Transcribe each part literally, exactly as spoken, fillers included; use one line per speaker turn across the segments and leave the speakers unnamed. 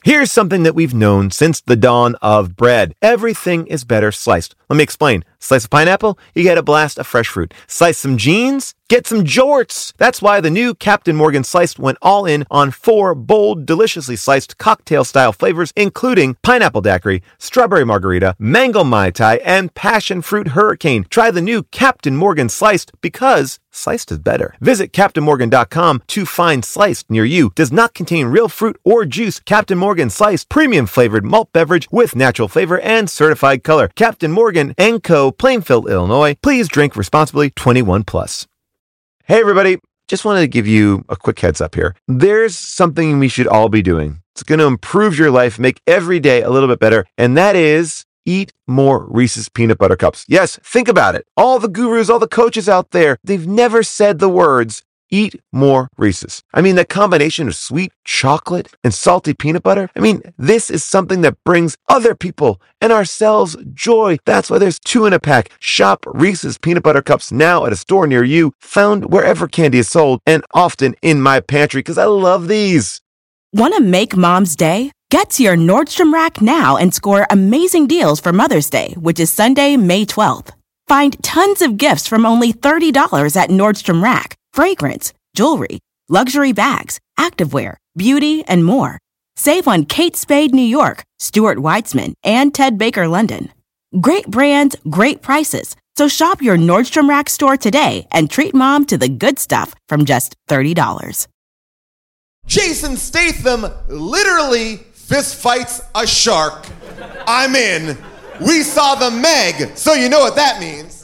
Here's something that we've known since the dawn of bread. Everything is better sliced. Let me explain. Slice a pineapple, you get a blast of fresh fruit. Slice some jeans, get some jorts. That's why the new Captain Morgan Sliced went all in on four bold, deliciously sliced cocktail-style flavors, including pineapple daiquiri, strawberry margarita, mango mai tai, and passion fruit hurricane. Try the new Captain Morgan Sliced because sliced is better. Visit captain morgan dot com to find Sliced near you. Does not contain real fruit or juice. Captain Morgan Sliced, premium flavored malt beverage with natural flavor and certified color. Captain Morgan and Co., Plainfield, Illinois. Please drink responsibly. twenty-one plus. Hey everybody, just wanted to give you a quick heads up here. There's something we should all be doing. It's going to improve your life, make every day a little bit better, and that is eat more Reese's Peanut Butter Cups. Yes, think about it. All the gurus, all the coaches out there, they've never said the words, eat more Reese's. I mean, that combination of sweet chocolate and salty peanut butter, I mean, this is something that brings other people and ourselves joy. That's why there's two in a pack. Shop Reese's Peanut Butter Cups now at a store near you, found wherever candy is sold, and often in my pantry because I love these.
Want to make Mom's day? Get to your Nordstrom Rack now and score amazing deals for Mother's Day, which is Sunday, May twelfth. Find tons of gifts from only thirty dollars at Nordstrom Rack. Fragrance, jewelry, luxury bags, activewear, beauty, and more. Save on Kate Spade New York, Stuart Weitzman, and Ted Baker London. Great brands, great prices. So shop your Nordstrom Rack store today and treat Mom to the good stuff from just thirty dollars.
Jason Statham literally fist fights a shark. I'm in. We saw the Meg, so you know what that means.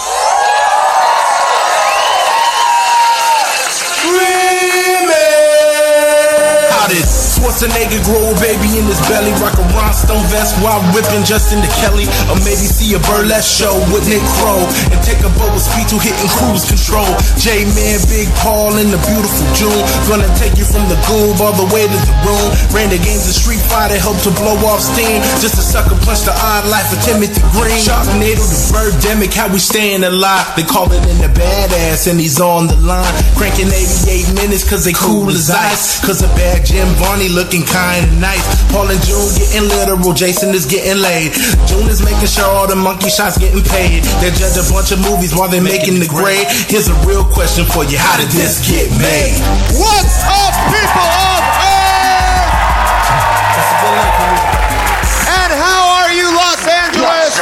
How did Schwarzenegger grow a baby in his belly? Rock a rhinestone vest while whipping Justin to Kelly. Or maybe see a burlesque show with Nick Crow and take a boat with speed to hitting cruise control. J-Man, Big Paul in the beautiful June. Gonna take you from the goob all the way to the room. Ran the games of Street Fighter, helped to blow off steam. Just a sucker punch the odd life of Timothy Green. Sharknado, the birdemic, how we staying alive. They call it in the badass and he's on the line. Cranking eighty-eight minutes cause they cool as ice. Cause a bad Jim Varney looking kinda nice. Paul and June getting literal, Jason is getting laid. June is making sure all the monkey shots getting paid. They judge a bunch of movies while they're making the grade. Here's a real question for you, how did this get made?
What's up, people of Earth? And how are you, Los Angeles?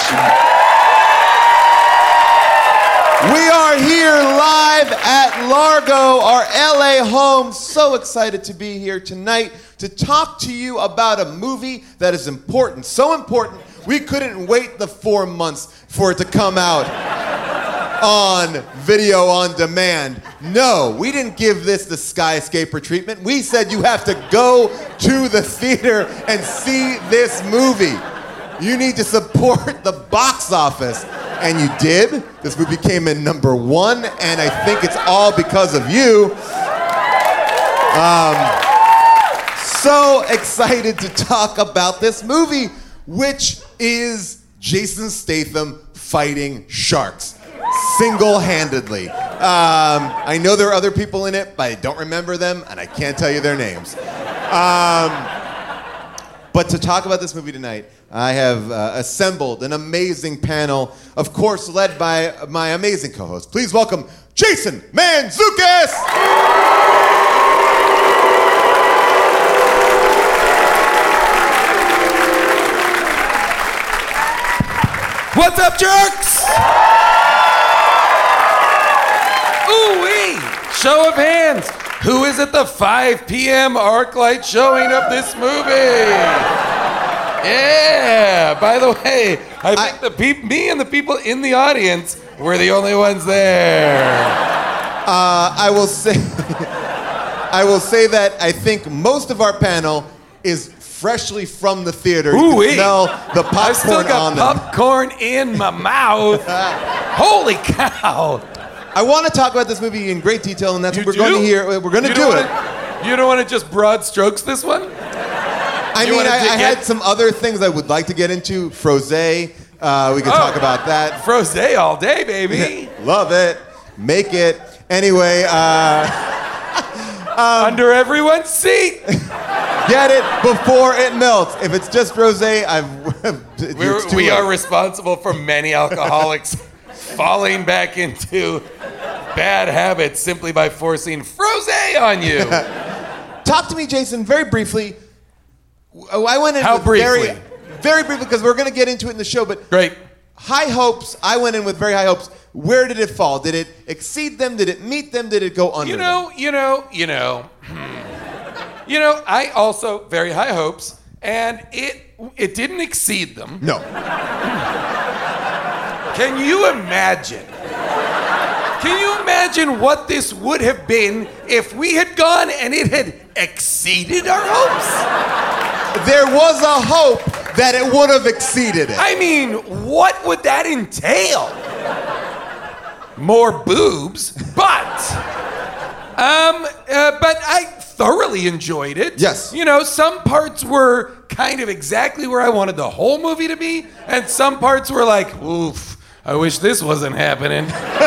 We are here live at Largo, our L A home. So excited to be here tonight to talk to you about a movie that is important. So important, we couldn't wait the four months for it to come out on video on demand. No, we didn't give this the skyscraper treatment. We said you have to go to the theater and see this movie. You need to support the box office. And you did. This movie came in number one, and I think it's all because of you. Um, so excited to talk about this movie, which is Jason Statham fighting sharks single-handedly. Um, I know there are other people in it, but I don't remember them, and I can't tell you their names. Um, but to talk about this movie tonight, I have uh, assembled an amazing panel, of course, led by my amazing co-host. Please welcome Jason Mantzoukas!
What's up, jerks? Ooh-wee! Show of hands. Who is at the five p.m. ArcLight showing of this movie? Yeah, by the way, I think I, the peop- me and the people in the audience were the only ones there.
Uh, I will say, I will say that I think most of our panel is freshly from the theater. You
Ooh-wee.
can smell the popcorn
I've still got
on them.
popcorn in my mouth. Holy cow!
I want to talk about this movie in great detail, and that's
You
what we're
do?
going to hear. We're going to do it.
Wanna, you don't want to just broad strokes this one?
I
You
mean, I, I
get...
had some other things I would like to get into. Frosé, uh, we could
oh,
talk about that.
Frosé all day, baby.
Love it. Make it. Anyway, uh...
um, under everyone's seat.
Get it before it melts. If it's just rosé, I've. it's
We're,
too
we
late.
are responsible for many alcoholics falling back into bad habits simply by forcing frosé on you.
Talk to me, Jason, very briefly. I went in
How
with
briefly?
very, very briefly because we're going to get into it in the show. But
Great.
high hopes. I went in with very high hopes. Where did it fall? Did it exceed them? Did it meet them? Did it go under
You know,
them?
you know, you know. hmm. You know, I also very high hopes, and it it didn't exceed them.
No.
Can you imagine? Can you imagine what this would have been if we had gone and it had exceeded our hopes?
There was a hope that it would have exceeded it.
I mean, what would that entail? More boobs, but um, uh, but I thoroughly enjoyed it.
Yes.
You know, some parts were kind of exactly where I wanted the whole movie to be, and some parts were like, oof, I wish this wasn't happening.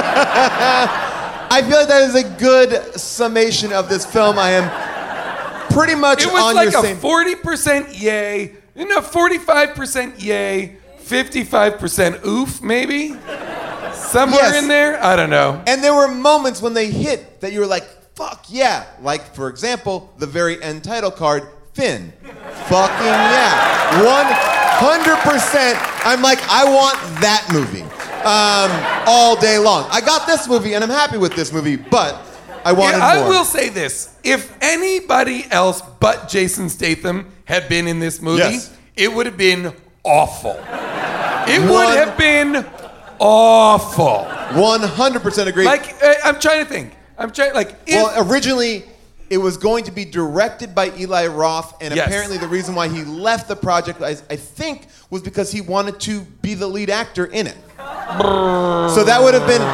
I feel like that is a good summation of this film. I am pretty much
It was
on
like
your
a
same.
forty percent yay, you know, forty-five percent yay, fifty-five percent oof, maybe? Somewhere
Yes.
in there? I don't know.
And there were moments when they hit that you were like, fuck yeah. Like, for example, the very end title card, Finn. Fucking yeah. one hundred percent. I'm like, I want that movie um, all day long. I got this movie, and I'm happy with this movie, but I wanted
Yeah, I
more.
will say this. If anybody else but Jason Statham had been in this movie,
Yes.
it would have been awful. It
One-
would have been awful.
one hundred percent agree.
Like, uh, I'm trying to think. I'm trying, like, if...
Well, originally, it was going to be directed by Eli Roth, and
Yes.
apparently the reason why he left the project, I, I think, was because he wanted to be the lead actor in it. So that would have been...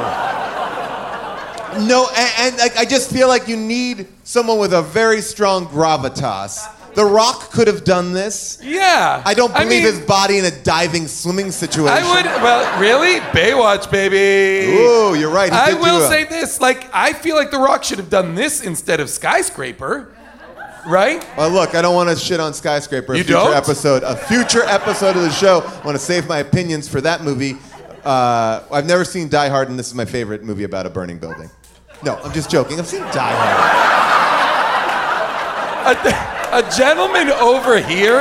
No, and, and like, I just feel like you need someone with a very strong gravitas. The Rock could have done this.
yeah.
I don't believe
mean,
his body in a diving swimming situation.
I would, well, really? Baywatch, baby.
Ooh, you're right. He
I
did
will
do a-
say this, like, I feel like The Rock should have done this instead of Skyscraper, right?
Well, look, I don't want to shit on Skyscraper. A
You
future
don't?
episode, a future episode of the show. I want to save my opinions for that movie. Uh, I've never seen Die Hard, and this is my favorite movie about a burning building. No, I'm just joking. I've seen Die Hard.
A, a gentleman over here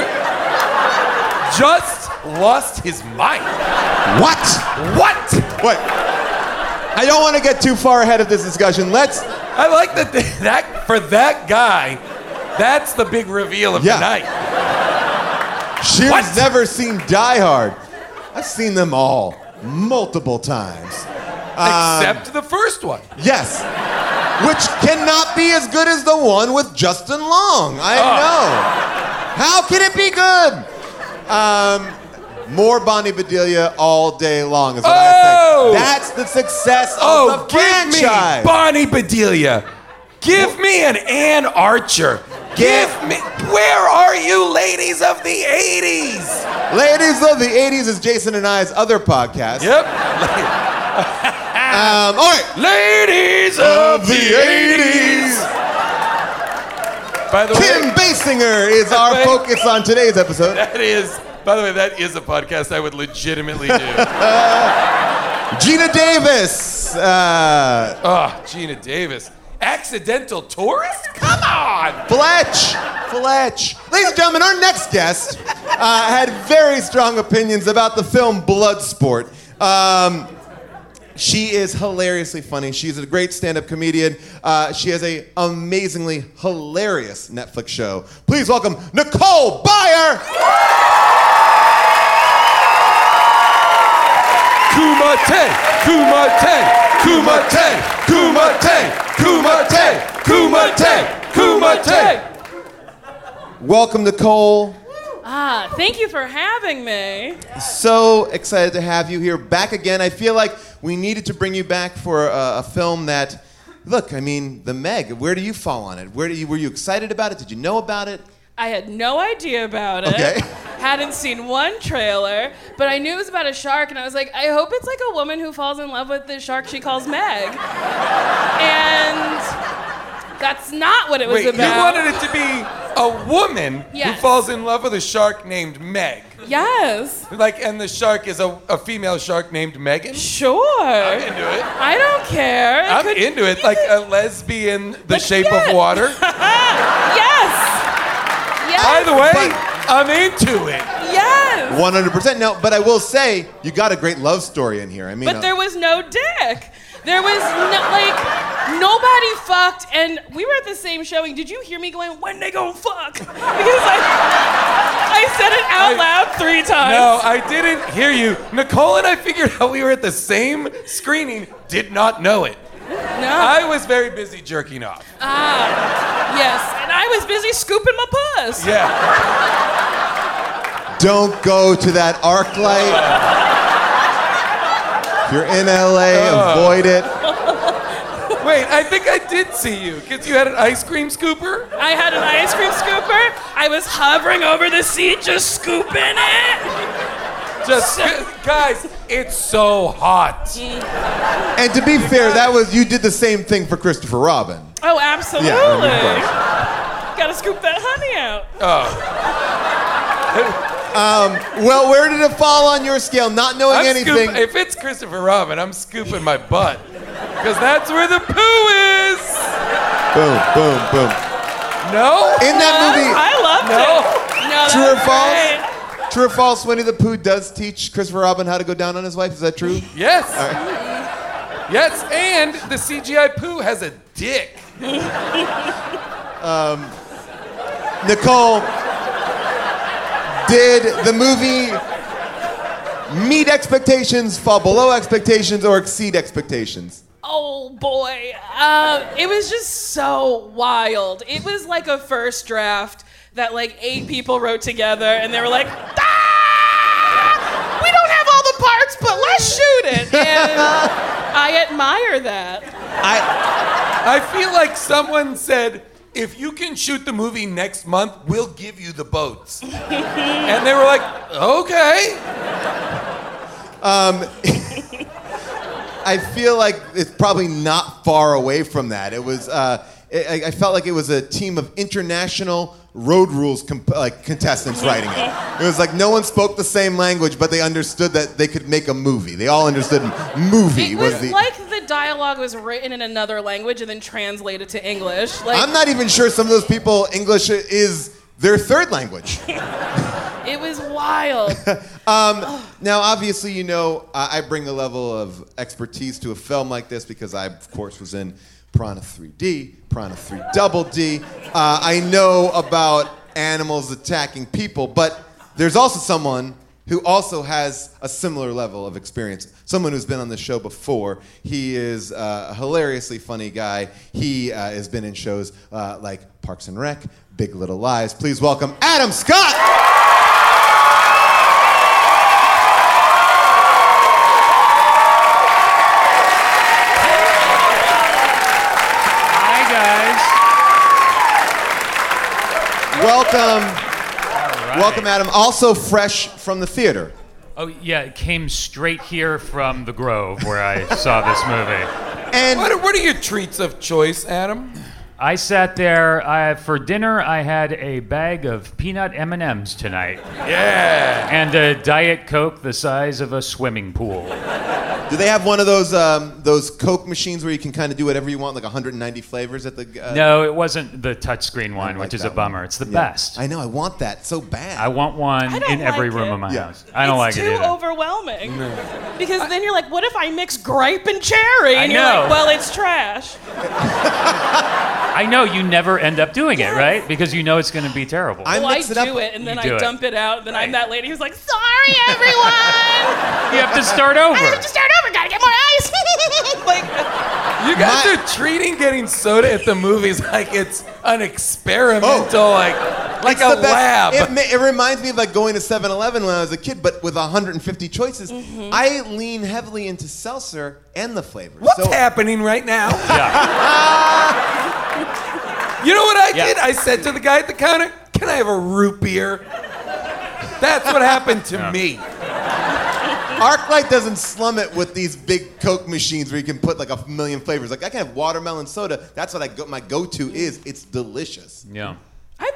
just lost his mind.
What?
What?
Wait. I don't want to get too far ahead of this discussion. Let's.
I like that, that for that guy, that's the big reveal of
Yeah.
the night.
Shear's
What?
never seen Die Hard. I've seen them all multiple times. Um,
Except the first one.
Yes. Which cannot be as good as the one with Justin Long. I
Oh.
know. How can it be good? Um, more Bonnie Bedelia all day long is what
Oh!
I think. That's the success of
Oh,
the
give
franchise.
me Bonnie Bedelia. Give me an Ann Archer. Give me. Where are you, ladies of the eighties?
Ladies of the eighties is Jason and I's other podcast.
Yep.
Um, all right.
Ladies of the eighties. By the
Kim
way,
Basinger is our
Wait.
focus on today's episode.
that is. By the way, that is a podcast I would legitimately do.
Gina Davis. Uh,
Oh, Gina Davis. Accidental tourist? Come on!
Fletch. Fletch. Ladies and gentlemen, our next guest uh, had very strong opinions about the film Bloodsport. Um, she is hilariously funny. She's a great stand-up comedian. Uh, she has an amazingly hilarious Netflix show. Please welcome Nicole Byer.
Kumate! Kumate! Kumate! Kumate! Kumate! Kumate! Kumate!
Welcome, Nicole.
Ah, thank you for having me.
So excited to have you here back again. I feel like we needed to bring you back for a, a film that, look, I mean, The Meg. Where do you fall on it? Where do you were you excited about it? Did you know about it?
I had no idea about it.
Okay.
Hadn't seen one trailer, but I knew it was about a shark, and I was like, I hope it's like a woman who falls in love with the shark she calls Meg. And that's not what it was
Wait, you
about.
wanted it to be a woman
Yes.
who falls in love with a shark named Meg.
Yes.
Like, and the shark is a, a female shark named Megan.
Sure.
I'm into it.
I don't care. It
I'm
could-
into it. Like a lesbian, The
But
Shape
yes.
of Water.
Yes. Yes.
By the way,
But-
I'm into it.
Yes.
one hundred percent. No, but I will say, you got a great love story in here. I mean,
But
uh,
there was no dick. There was no, like, nobody fucked, and we were at the same showing. Did you hear me going, when they gonna fuck? Because I, I said it out
I-
loud three times.
No, I didn't hear you. Nicole and I figured out we were at the same screening, did not know it.
No.
I was very busy jerking off.
Ah, yes, and I was busy scooping my puss.
Yeah.
don't go to that arc light. If you're in L A, avoid it.
Wait, I think I did see you, because you had an ice cream scooper?
I had an ice cream scooper. I was hovering over the seat, just scooping it.
Just, guys, it's so hot.
And to be fair, that was you did the same thing for Christopher Robin.
Oh, absolutely.
Yeah, of course.
Gotta scoop that honey out.
Well, where did it fall on your scale? Not knowing
I'm
anything.
scoop- if it's Christopher Robin, I'm scooping my butt. Because that's where the poo is.
Boom, boom, boom.
No?
In that movie,
I loved
No.
it. No, that
True or
was
false?
great.
True or false, Winnie the Pooh does teach Christopher Robin how to go down on his wife. Is that true?
Yes. Yes, and the C G I poo has a dick.
Nicole, did the movie meet expectations, fall below expectations, or exceed expectations?
Oh boy, um, it was just so wild. It was like a first draft that like eight people wrote together, and they were like, ah, we don't have all the parts, but let's shoot it. And I admire that.
I
I feel like someone said, if you can shoot the movie next month, we'll give you the boats. And they were like, okay.
I feel like it's probably not far away from that. It was. Uh, I, I felt like it was a team of international road rules comp- like contestants writing it. It was like no one spoke the same language, but they understood that they could make a movie. They all understood movie
It was
was the.
like the dialogue was written in another language and then translated to English. Like
I'm not even sure some of those people English is their third language.
it was wild.
Now, obviously, you know, I I bring a level of expertise to a film like this because I, of course, was in Piranha three D, Piranha three Double D. Uh, I know about animals attacking people, but there's also someone who also has a similar level of experience. Someone who's been on the show before. He is uh, a hilariously funny guy. He uh, has been in shows uh, like Parks and Rec, Big Little Lies. Please welcome Adam Scott! Welcome.
Right.
Welcome, Adam. Also fresh from the theater.
Oh, yeah, it came straight here from the Grove where I saw this movie.
And
What are, what are your treats of choice, Adam?
I sat there, I, for dinner, I had a bag of peanut M and M's tonight.
Yeah.
And a Diet Coke the size of a swimming pool.
do they have one of those um, those Coke machines where you can kind of do whatever you want, like one hundred ninety flavors at the... Uh,
No, it wasn't the touchscreen
I
one,
don't
which
like
is a
that
bummer.
one.
It's the
Yeah.
best.
I know, I want that so bad.
I want one
I don't
in every
like
room
it.
of my
Yeah.
house. I don't
it's
like
too
it either.
overwhelming. Because then you're like, what if I mix grape and cherry?
I
And you're
know.
like, well, it's trash.
I know you never end up doing it, right? Because you know it's going to be terrible.
I
Well, I
mix it up.
do it, and then
You
I
do it.
dump it out, and then I'm
Right.
that lady who's like, sorry, everyone!
You have to start over.
I have to start over, gotta get more ice! like,
You guys
My-
are treating getting soda at the movies like it's an experimental, like like
It's
a
the best.
lab.
It, ma- it reminds me of like going to seven eleven when I was a kid, but with one hundred fifty choices.
Mm-hmm.
I lean heavily into seltzer and the flavors.
What's
so,
happening right now?
Yeah.
You know what I
Yeah.
did? I said to the guy at the counter, "Can I have a root beer?" That's what happened to
Yeah.
me.
ArcLight doesn't slum it with these big Coke machines where you can put like a million flavors. Like I can have watermelon soda. That's what I go, my go-to is. It's delicious.
Yeah.
I've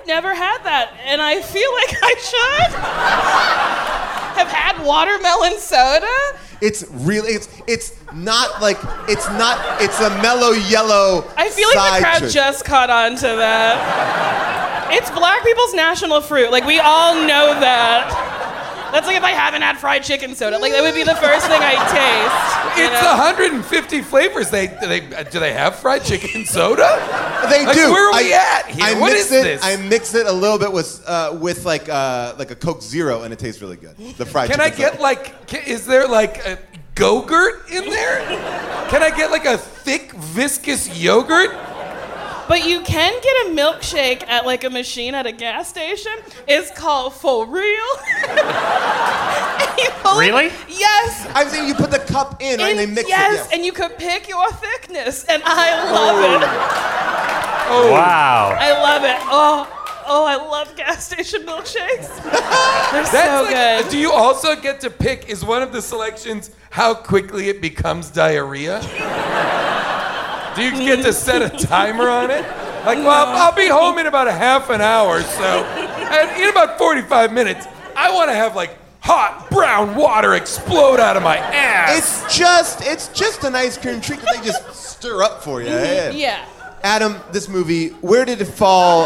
never had that, and I feel like I should have had watermelon soda.
It's really, it's it's not like, it's not, it's a mellow yellow
I feel like the
side
crowd
choice.
just caught on to that. It's black people's national fruit. Like, we all know that. That's like if I haven't had fried chicken soda. Like, that would be the first thing I'd taste. you
It's
know?
one hundred fifty flavors. They, they do they have fried chicken soda?
They
Like,
do.
where are we
I,
at here?
I
What
mix
is
it,
this?
I mix it a little bit with uh, with like uh, like a Coke Zero, and it tastes really good. The fried
Can I
chicken
get
soda.
like? Can, is there like a Go-Gurt in there? Can I get like a thick, viscous yogurt?
But you can get a milkshake at like a machine at a gas station. It's called For Real. And you pull it-
Really?
Yes.
I'm saying you put the cup in, right, and they
And
mix
yes,
it. Yes,
and you could pick your thickness, and I love it.
Oh,
Wow.
I love it. Oh, oh, I love gas station milkshakes. They're
That's
so
like,
good.
do you also get to pick? Is one of the selections how quickly it becomes diarrhea? Do you get to set a timer on it? Like, well, I'll be home in about a half an hour, so and in about forty-five minutes, I want to have like hot brown water explode out of my ass.
it's just it's just an ice cream treat that they just stir up for you. Yeah.
Yeah.
Adam, this movie, where did it fall?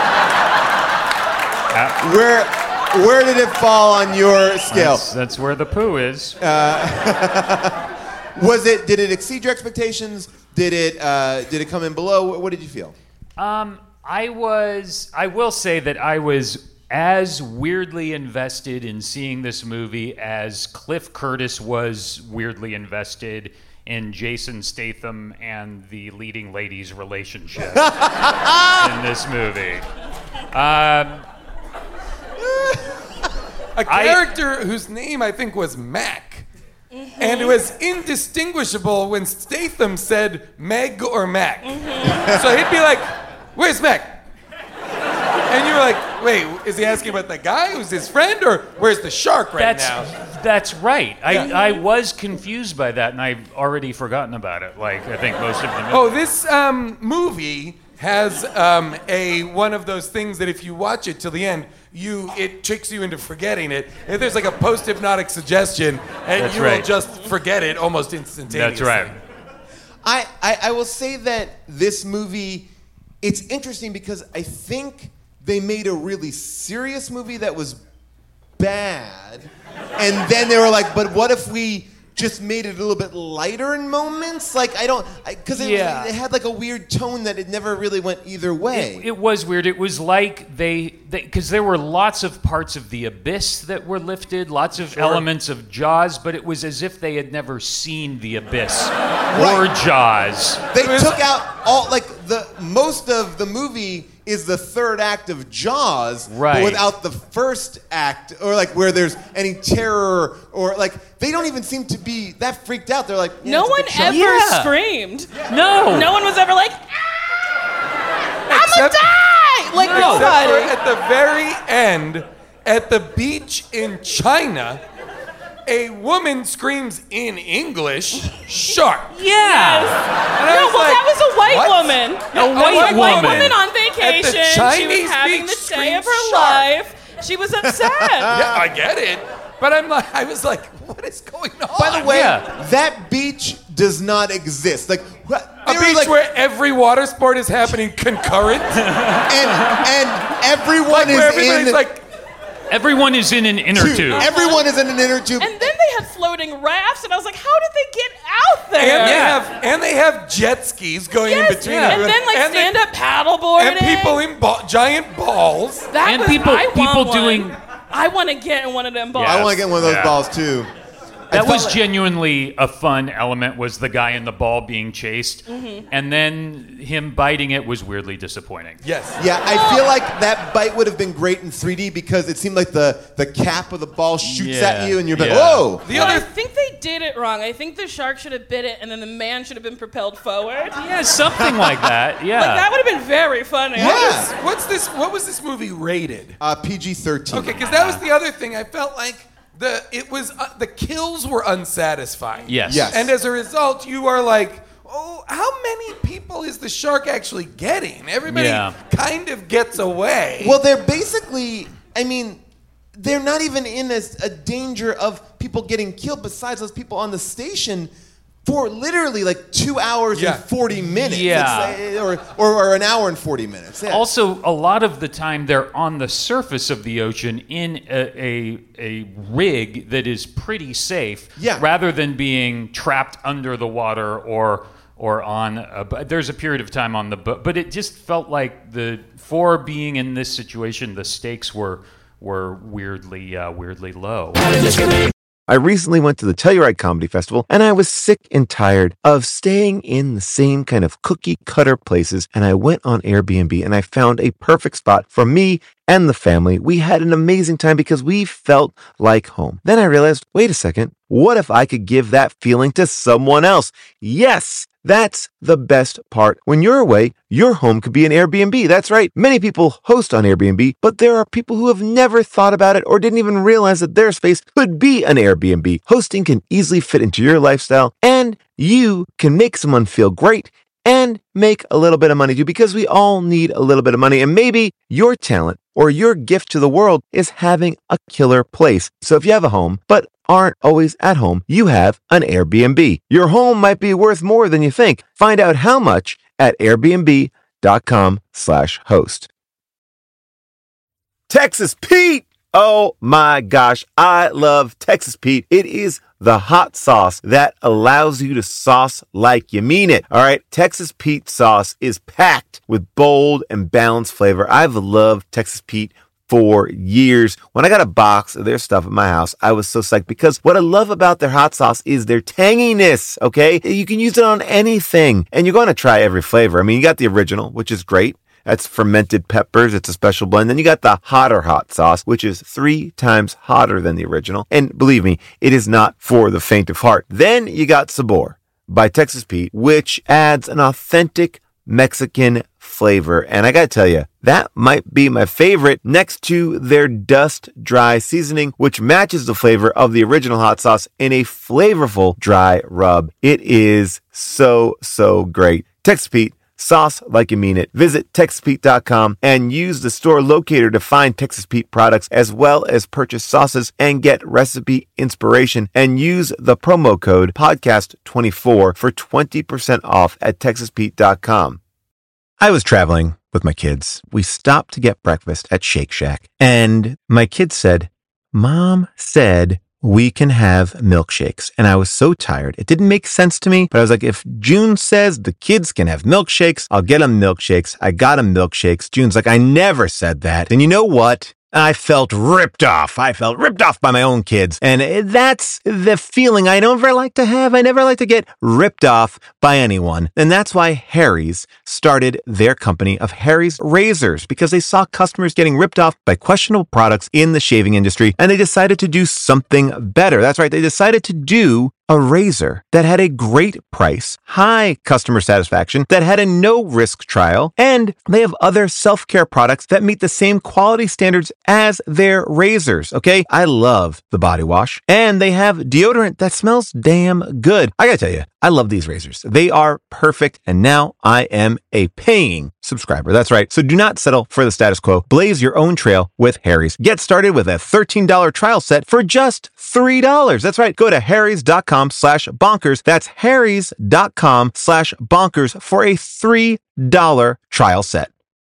Where where did it fall on your scale?
That's, that's where the poo is.
Was it? Did it exceed your expectations? Did it? Uh, did it come in below? What, what did you feel?
Um, I was, I will say that I was as weirdly invested in seeing this movie as Cliff Curtis was weirdly invested in Jason Statham and the leading lady's relationship in this movie. Um,
A character whose name I think was Mac.
Mm-hmm.
And it was indistinguishable when Statham said Meg or Mac.
Mm-hmm.
So he'd be like, where's Mac? And you were like, wait, is he asking about the guy who's his friend, or where's the shark right
that's
now?
that's right. I,
Yeah.
I was confused by that, and I've already forgotten about it. Like I think most of the
Oh, this um, movie has um, a one of those things that if you watch it till the end, you it tricks you into forgetting it. If there's like a post-hypnotic suggestion, and
That's
you will
right.
just forget it almost instantaneously.
That's right.
I, I I will say that this movie, it's interesting because I think they made a really serious movie that was bad, and then they were like, but what if we just made it a little bit lighter in moments? Like, I don't, because it,
Yeah.
was- it had like a weird tone that it never really went either way.
It, it was weird. It was like they, because there were lots of parts of The Abyss that were lifted, lots of elements of Jaws, but it was as if they had never seen The Abyss or Jaws.
They took out all, like, the most of the movie is the third act of Jaws,
Right.
but without the first act, or like where there's any terror, or like they don't even seem to be that freaked out. They're like, yeah,
No
it's a
one
big shark.
ever
Yeah.
screamed.
No.
No one was ever like, ah, I'm
Except-
gonna die! Like,
Except for
nobody.
at the very end, at the beach in China, a woman screams in English, shark.
Yeah.
And I
No,
was
well,
like,
that was a white
what?
woman.
A white
A white
woman.
woman on vacation. She
Chinese
was having
beach
the day of her
screams shark.
life. She was upset.
Yeah, I get it. But I'm like, I was like, what is going on?
By the way,
Yeah.
that beach does not exist. Like, what-
a
they were
beach
like,
where every water sport is happening concurrent.
and and everyone
Like where
is
everybody's
in.
like,
Everyone is in an inner
tube.
tube.
Everyone is in an inner tube.
And then they had floating rafts, and I was like, how did they get out there?
and they
Yeah.
have and they have jet skis going
Yes,
in between
and
everyone.
then like
And they-
stand-up paddleboarding.
and people in ba- giant balls.
That
and
was,
people-
I want
people
one.
doing-
I want to get in one of them balls.
I want to get one of those
Yeah.
balls too. I
That
felt
was
like-
genuinely a fun element, was the guy in the ball being chased.
Mm-hmm.
And then him biting it was weirdly disappointing.
Yes.
Yeah, I feel like that bite would have been great in three D because it seemed like the, the cap of the ball shoots
Yeah,
at you and you're like,
yeah.
whoa.
The
Well, I
other
think they did it wrong. I think the shark should have bit it, and then the man should have been propelled forward.
Yeah, something like that. Yeah.
Like that would have been very funny.
Yeah.
what's this? What was this movie rated?
Uh, P G thirteen.
Okay, because that was the other thing. I felt like the it was uh, the kills were unsatisfying.
Yes.
Yes.
And as a result, you are like, oh, how many people is the shark actually getting? Everybody
Yeah.
kind of gets away.
Well, they're basically, I mean, they're not even in a, a danger of people getting killed besides those people on the station for literally like two hours
Yeah.
and forty minutes.
Yeah.
It's, uh, or, or, or an hour and forty minutes. Yeah.
Also, a lot of the time they're on the surface of the ocean in a, a, a rig that is pretty safe,
Yeah.
rather than being trapped under the water or or on a, bu- there's a period of time on the boat. But it just felt like the for being in this situation, the stakes were were weirdly uh, weirdly low.
I recently went to the Telluride Comedy Festival and I was sick and tired of staying in the same kind of cookie cutter places. And I went on Airbnb and I found a perfect spot for me and the family. We had an amazing time because we felt like home. Then I realized, wait a second, what if I could give that feeling to someone else? Yes! That's the best part. When you're away, your home could be an Airbnb. That's right. Many people host on Airbnb, but there are people who have never thought about it or didn't even realize that their space could be an Airbnb. Hosting can easily fit into your lifestyle, and you can make someone feel great and make a little bit of money too, because we all need a little bit of money. And maybe your talent or your gift to the world is having a killer place. So if you have a home, but aren't always at home, you have an Airbnb. Your home might be worth more than you think. Find out how much at airbnb.com slash host. Texas Pete! Oh my gosh, I love Texas Pete. It is the hot sauce that allows you to sauce like you mean it. All right, Texas Pete sauce is packed with bold and balanced flavor. I've loved Texas Pete for years. When I got a box of their stuff at my house, I was so psyched because what I love about their hot sauce is their tanginess, okay? You can use it on anything, and you're going to try every flavor. I mean, you got the original, which is great. That's fermented peppers. It's a special blend. Then you got the hotter hot sauce, which is three times hotter than the original. And believe me, it is not for the faint of heart. Then you got Sabor by Texas Pete, which adds an authentic Mexican flavor. And I gotta tell you, that might be my favorite next to their dust dry seasoning, which matches the flavor of the original hot sauce in a flavorful dry rub. It is so, so great. Texas Pete, sauce like you mean it. Visit texas pete dot com and use the store locator to find Texas Pete products, as well as purchase sauces and get recipe inspiration, and use the promo code podcast twenty-four for twenty percent off at texas pete dot com. I was traveling with my kids. We stopped to get breakfast at Shake Shack, and my kids said, Mom said we can have milkshakes. And I was so tired. It didn't make sense to me, but I was like, if June says the kids can have milkshakes, I'll get them milkshakes. I got them milkshakes. June's like, I never said that. And you know what? I felt ripped off. I felt ripped off by my own kids. And that's the feeling I never like to have. I never like to get ripped off by anyone. And that's why Harry's started their company of Harry's Razors, because they saw customers getting ripped off by questionable products in the shaving industry, and they decided to do something better. That's right. They decided to do a razor that had a great price, high customer satisfaction, that had a no-risk trial, and they have other self-care products that meet the same quality standards as their razors, okay? I love the body wash, and they have deodorant that smells damn good. I gotta tell you, I love these razors. They are perfect, and now I am a paying subscriber. That's right. So do not settle for the status quo. Blaze your own trail with Harry's. Get started with a thirteen dollars trial set for just three dollars. That's right. Go to harrys.com slash bonkers. That's harrys.com slash bonkers for a three dollars trial set.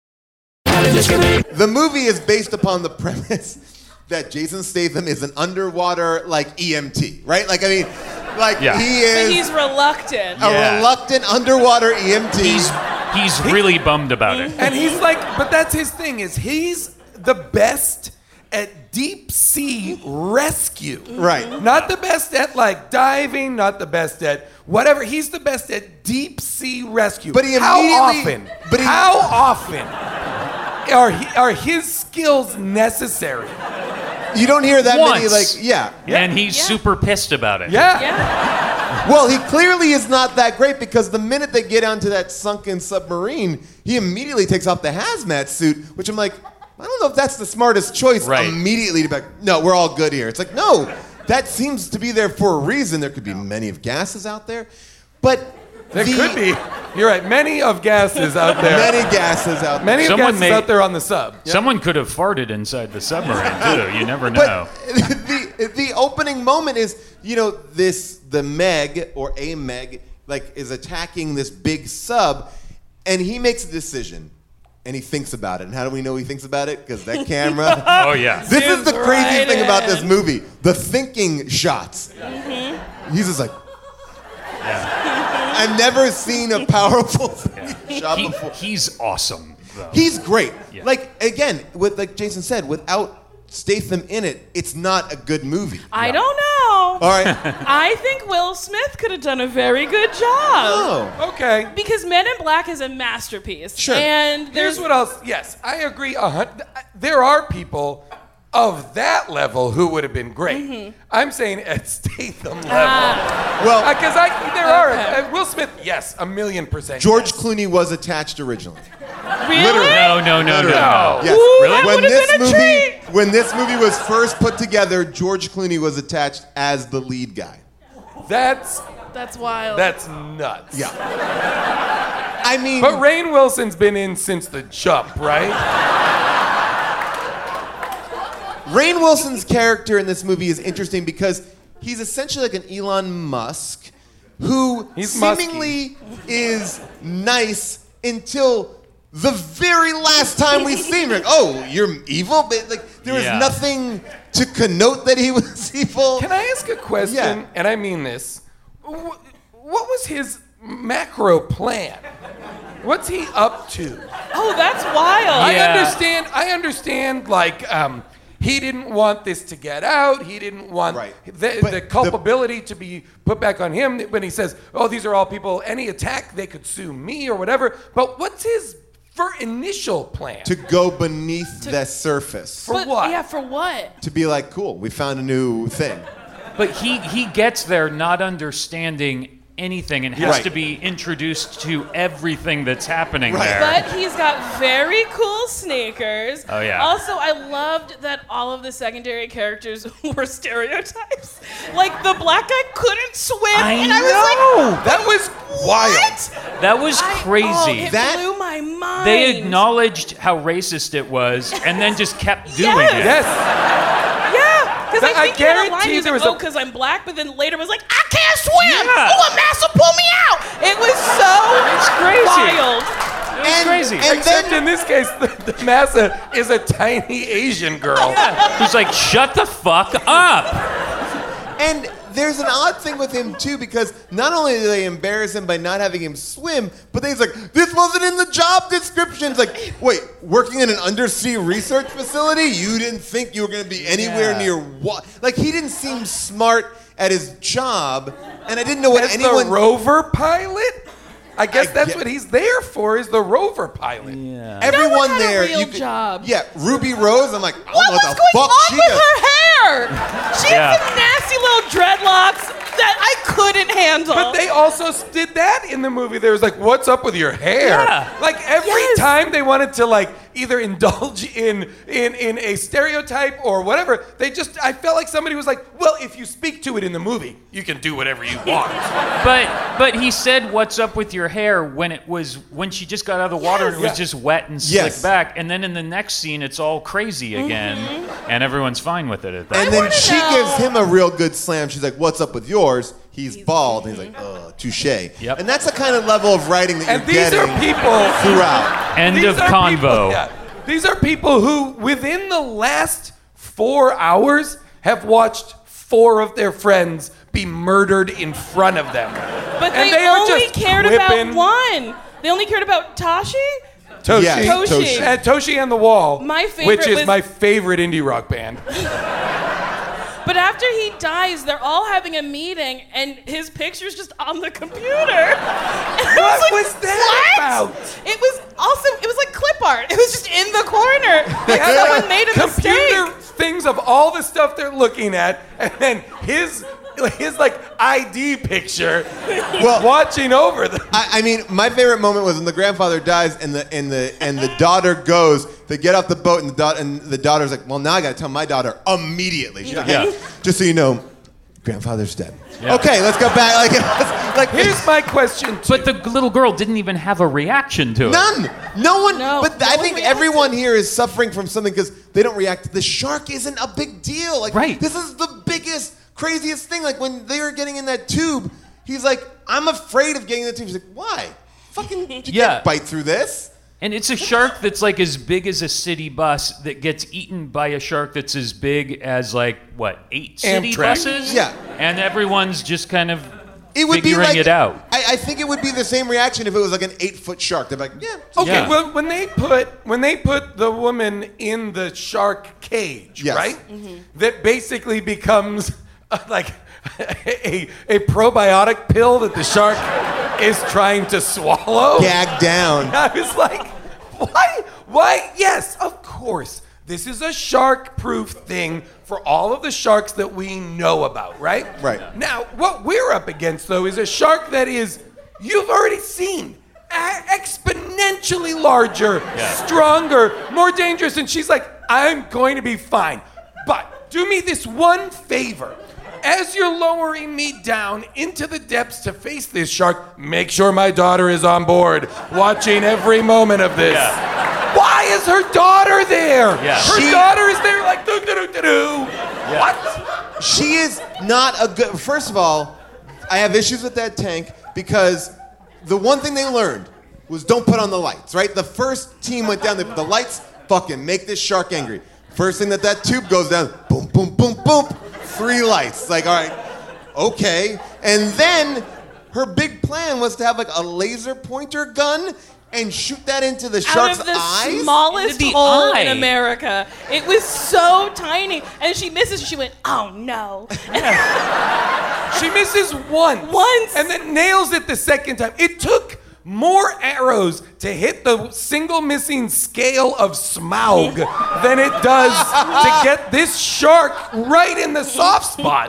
The movie is based upon the premise that Jason Statham is an underwater, like, E M T, right? Like, I mean, like,
Yeah.
he
But
is
he's reluctant.
a
Yeah.
reluctant underwater E M T.
He's he's really bummed about it.
And he's like, but that's his thing, is he's the best at deep sea rescue.
Right.
Not the best at like diving, not the best at whatever. He's the best at deep sea rescue.
But he
How
immediately-
often?
but he-
how often are he, are his skills necessary?
You don't hear that many,
Once.
like, yeah.
And he's
Yeah.
super pissed about it.
Yeah.
Yeah.
Well, he clearly is not that great, because the minute they get onto that sunken submarine, he immediately takes off the hazmat suit, which I'm like, I don't know if that's the smartest choice
Right.
immediately to be like, no, we're all good here. It's like, no, that seems to be there for a reason. There could be many of gases out there. But
There
The-
could be. You're right. Many of gases out there.
Many gases out there.
Many of
Someone
gases
may-
out there on the sub.
Someone could have farted inside the submarine too. You never know.
But the the opening moment is, you know, this the Meg or a Meg like is attacking this big sub, and he makes a decision, and he thinks about it. And how do we know he thinks about it? Because that camera.
Oh yeah.
This is the
Zooms
craziest
right
thing about this
in.
movie: the thinking shots.
Mm-hmm.
He's just like. I've never seen a powerful shot
He-
before.
he's awesome. Though.
He's great.
Yeah.
Like again, with like Jason said, without Statham in it, it's not a good movie.
I don't know.
All right.
I think Will Smith could have done a very good job.
Oh.
Okay.
Because Men in Black is a masterpiece.
Sure.
And
Here's
there's
what else. Yes, I agree. A hun- there are people of that level who would have been great.
Mm-hmm.
I'm saying at Statham level.
Ah,
Well,
Because I, there are
Okay.
uh, Will Smith. Yes, a million percent.
George
yes.
Clooney was attached originally.
really?
No, no, no, no.
Literally.
No.
Yes.
Ooh,
Really?
that
When
would've
this
been a
movie
treat.
when this movie was first put together, George Clooney was attached as the lead guy.
That's
That's wild.
that's nuts.
Yeah. I mean,
But Rainn Wilson's been in since the jump, right?
Rainn Wilson's character in this movie is interesting because he's essentially like an Elon Musk who
He's
seemingly is nice until the very last time we see him. Like, oh, you're evil? But like, there was
Yeah.
nothing to connote that he was evil.
Can I ask a question?
Yeah.
And I mean this. Wh- What was his macro plan? What's he up to?
oh, that's wild.
I
Yeah.
understand. I understand. Like, um, he didn't want this to get out. He didn't want
Right.
the,
But
the
the-
culpability to be put back on him when he says, "Oh, these are all people. Any attack, they could sue me or whatever." But what's his for initial plan?
To go beneath the surface.
For
But-
what?
Yeah, for what?
To be like, cool, we found a new thing.
But he he gets there not understanding anything and has
Right.
to be introduced to everything that's happening
Right.
there.
But he's got very cool sneakers.
Oh, yeah.
Also, I loved that all of the secondary characters were stereotypes. Like the black guy couldn't swim,
I
and I was
know.
that was wild.
like, "What?"
That was
I-
crazy.
oh, it
That-
blew my mind.
They acknowledged how racist it was and then just kept doing
Yes.
it.
Yes.
Yeah, because
But I
I think he had a line,
guarantee
he was
there
like,
was a-
"Oh, because I'm black," but then later was like, "I can't swim.
Yeah.
Oh, a master pull me out." It was so
It's crazy.
wild.
It was
And-
crazy.
and
Except
then-
in this case, the, the massa is a tiny Asian girl.
Who's like, shut the fuck up.
And there's an odd thing with him too, because not only do they embarrass him by not having him swim, but then he's like, "This wasn't in the job description." It's like, wait, working in an undersea research facility? You didn't think you were going to be anywhere
Yeah.
near what? Like, he didn't seem smart at his job, and I didn't know what
As
anyone.
the rover pilot? I guess
I
that's
get-
what he's there for, is the rover pilot.
Yeah.
Everyone
No one had a
there,
real
you could,
job.
yeah, Ruby Rose. I'm like, I don't
What
know
was
what the
going
fuck
on
she
with
does.
her hair? She
Yeah.
had some nasty little dreadlocks that I couldn't handle.
But they also s- did that in the movie. There was like, "What's up with your hair?"
Yeah.
Like every
Yes.
time they wanted to like either indulge in in in a stereotype or whatever, they just I felt like somebody was like, "Well, if you speak to it in the movie, you can do whatever you want."
But but he said, "What's up with your hair?" when it was when she just got out of the water and it was
Yes.
just wet and slick
Yes.
back, and then in the next scene it's all crazy again, and everyone's fine with it at that.
And
I
then
wanna
she
know-
gives him a real good slam. She's like, "What's up with yours?" He's bald. And he's like, "Uh, touche."
Yep.
And that's the kind of level of writing that
And
you're
these are
getting
people
throughout.
End
These
of
are
convo.
people- yeah. These are people who, within the last four hours, have watched four of their friends be murdered in front of them.
But
And
they,
they are
only
just
cared
whipping-
about one. They only cared about Tashi.
Toshi.
Yes,
Toshi.
Toshi.
And Toshi and the Wall.
My favorite
Which is
was-
my favorite indie rock band.
But after he dies, they're all having a meeting, and his picture's just on the computer. And I
What
like,
was that
"What?"
about?
It was also, it was like clip art. It was just in the corner. Like
Yeah.
someone made a
Computer
mistake.
things of all the stuff they're looking at, and then his his like I D picture
Well,
watching over them.
I, I mean, my favorite moment was when the grandfather dies and the and the and the daughter goes to get off the boat, and the daughter and the daughter's like, "Well, now I got to tell my daughter immediately." She's like,
Yeah.
"Just so you know, grandfather's dead.
Yeah.
Okay, let's go back. Like, like
Here's my question.
But the little girl didn't even have a reaction to it.
none. No one.
No,
but
no
I
one
think
reacted.
everyone here is suffering from something because they don't react. The shark isn't a big deal. Like,
Right.
This is the biggest, craziest thing. Like when they were getting in that tube, he's like, "I'm afraid of getting in the tube." He's like, "Why? Fucking, you
Yeah.
can't bite through this."
And it's a shark that's like as big as a city bus that gets eaten by a shark that's as big as like what eight city
Amtrak.
buses.
Yeah.
And everyone's just kind of
It would
figuring
be like
it out.
I, I think it would be the same reaction if it was like an eight-foot shark. They're like, "Yeah,
Okay,
Yeah.
well, when they put when they put the woman in the shark cage,
Yes.
right? That basically becomes uh, like a a probiotic pill that the shark is trying to swallow.
gagged down."
I was like, why? Why? Yes, of course. This is a shark-proof thing for all of the sharks that we know about, right?
Right.
Now, what we're up against, though, is a shark that is, you've already seen, a- exponentially larger, stronger, more dangerous. And she's like, I'm going to be fine. But do me this one favor. As you're lowering me down into the depths to face this shark, make sure my daughter is on board, watching every moment of this. Why is her daughter there?
Yeah.
Her
She-
daughter is there like doo doo doo doo doo. What?
She is not a good. First of all, I have issues with that tank because the one thing they learned was don't put on the lights, right? The first team went down, the, the lights fucking make this shark angry. First thing that that tube goes down, boom, boom, boom, boom, three lights. Like, all right, okay. And then her big plan was to have like a laser pointer gun and shoot that into the shark's
Out of the
eyes.
smallest
Into the
hole
eye.
in America. It was so tiny. And she misses. She went, oh no.
She misses once.
Once.
And then nails it the second time. It took more arrows to hit the single missing scale of Smaug than it does to get this shark right in the soft spot.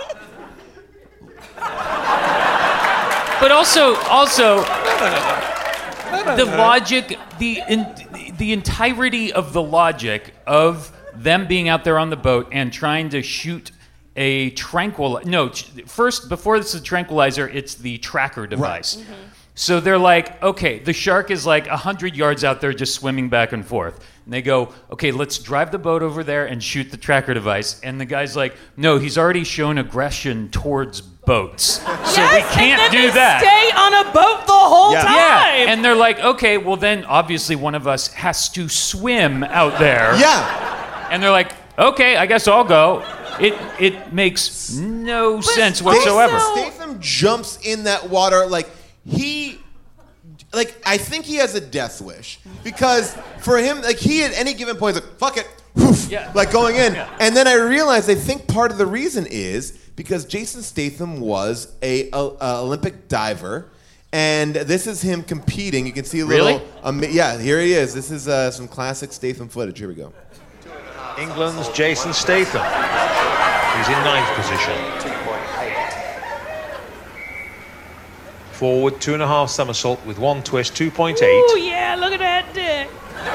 But also, also, the logic, the in, the entirety of the logic of them being out there on the boat and trying to shoot a tranquil. No, ch- first before this is a tranquilizer, it's the tracker device. So they're like, okay, the shark is like a hundred yards out there just swimming back and forth. And they go, okay, let's drive the boat over there and shoot the tracker device. And the guy's like, no, he's already shown aggression towards boats. So
Yes,
we can't
and then
do
they
that.
Stay on a boat the whole
Yeah.
time.
Yeah, and they're like, okay, well then obviously one of us has to swim out there.
Yeah.
And they're like, okay, I guess I'll go. It it makes no sense whatsoever.
also-
Statham jumps in that water like he like I think he has a death wish because for him like he at any given point is like fuck it whoof,
Yeah.
like going in
Yeah.
and then I realized I think part of the reason is because Jason Statham was a, a, a Olympic diver and this is him competing. You can see a little
Really?
um, yeah, here he is. This is uh, some classic Statham footage. Here we go.
England's Jason Statham. He's in ninth position. Forward, two and a half somersault with one twist, two point eight.
Ooh, yeah, look at that dick.